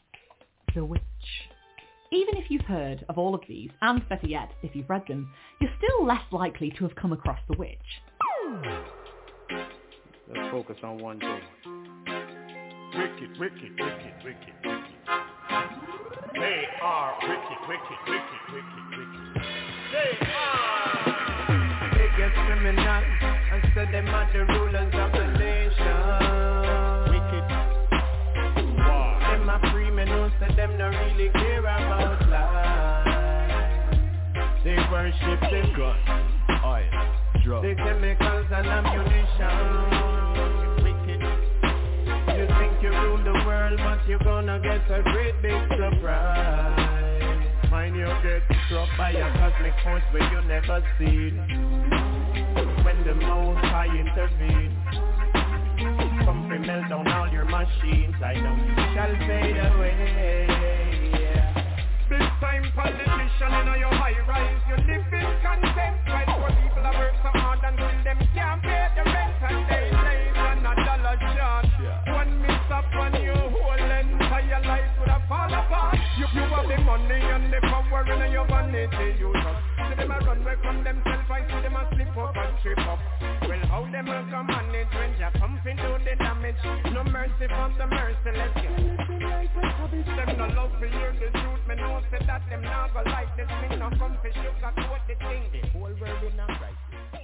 The Witch. Even if you've heard of all of these, and better yet, if you've read them, you're still less likely to have come across the witch. Let's focus on one thing. Wicked, wicked, wicked, wicked, wicked. They are wicked, wicked, wicked, wicked, wicked. They are biggest criminals, and so them are the rulers of the nation. Wicked. Wow. Them are free men who say them don't really care about life. They worship the guns, oil, drugs, the chemicals and ammunition. You think you rule the world, but you're gonna get a great big surprise. Mind you get struck by a cosmic force where you never seen. When the Most High intervenes, come to melt down all your machines. I know you shall fade away. Big time politician in your high rise. You live in contempt, right? For people that work so hard until them can't pay the rent and they lays and a dollar charge. One miss up on your whole entire life would have fall apart. You have the money and the power calamity you know. See them a run away from themselves, I see them a slip up and trip up. Well, how them a come manage when you pump into the damage? No mercy from the merciless. Them no love for hear the truth, me know say that them not go like this thing. No come for sugar coat the thing. The whole world in a crisis.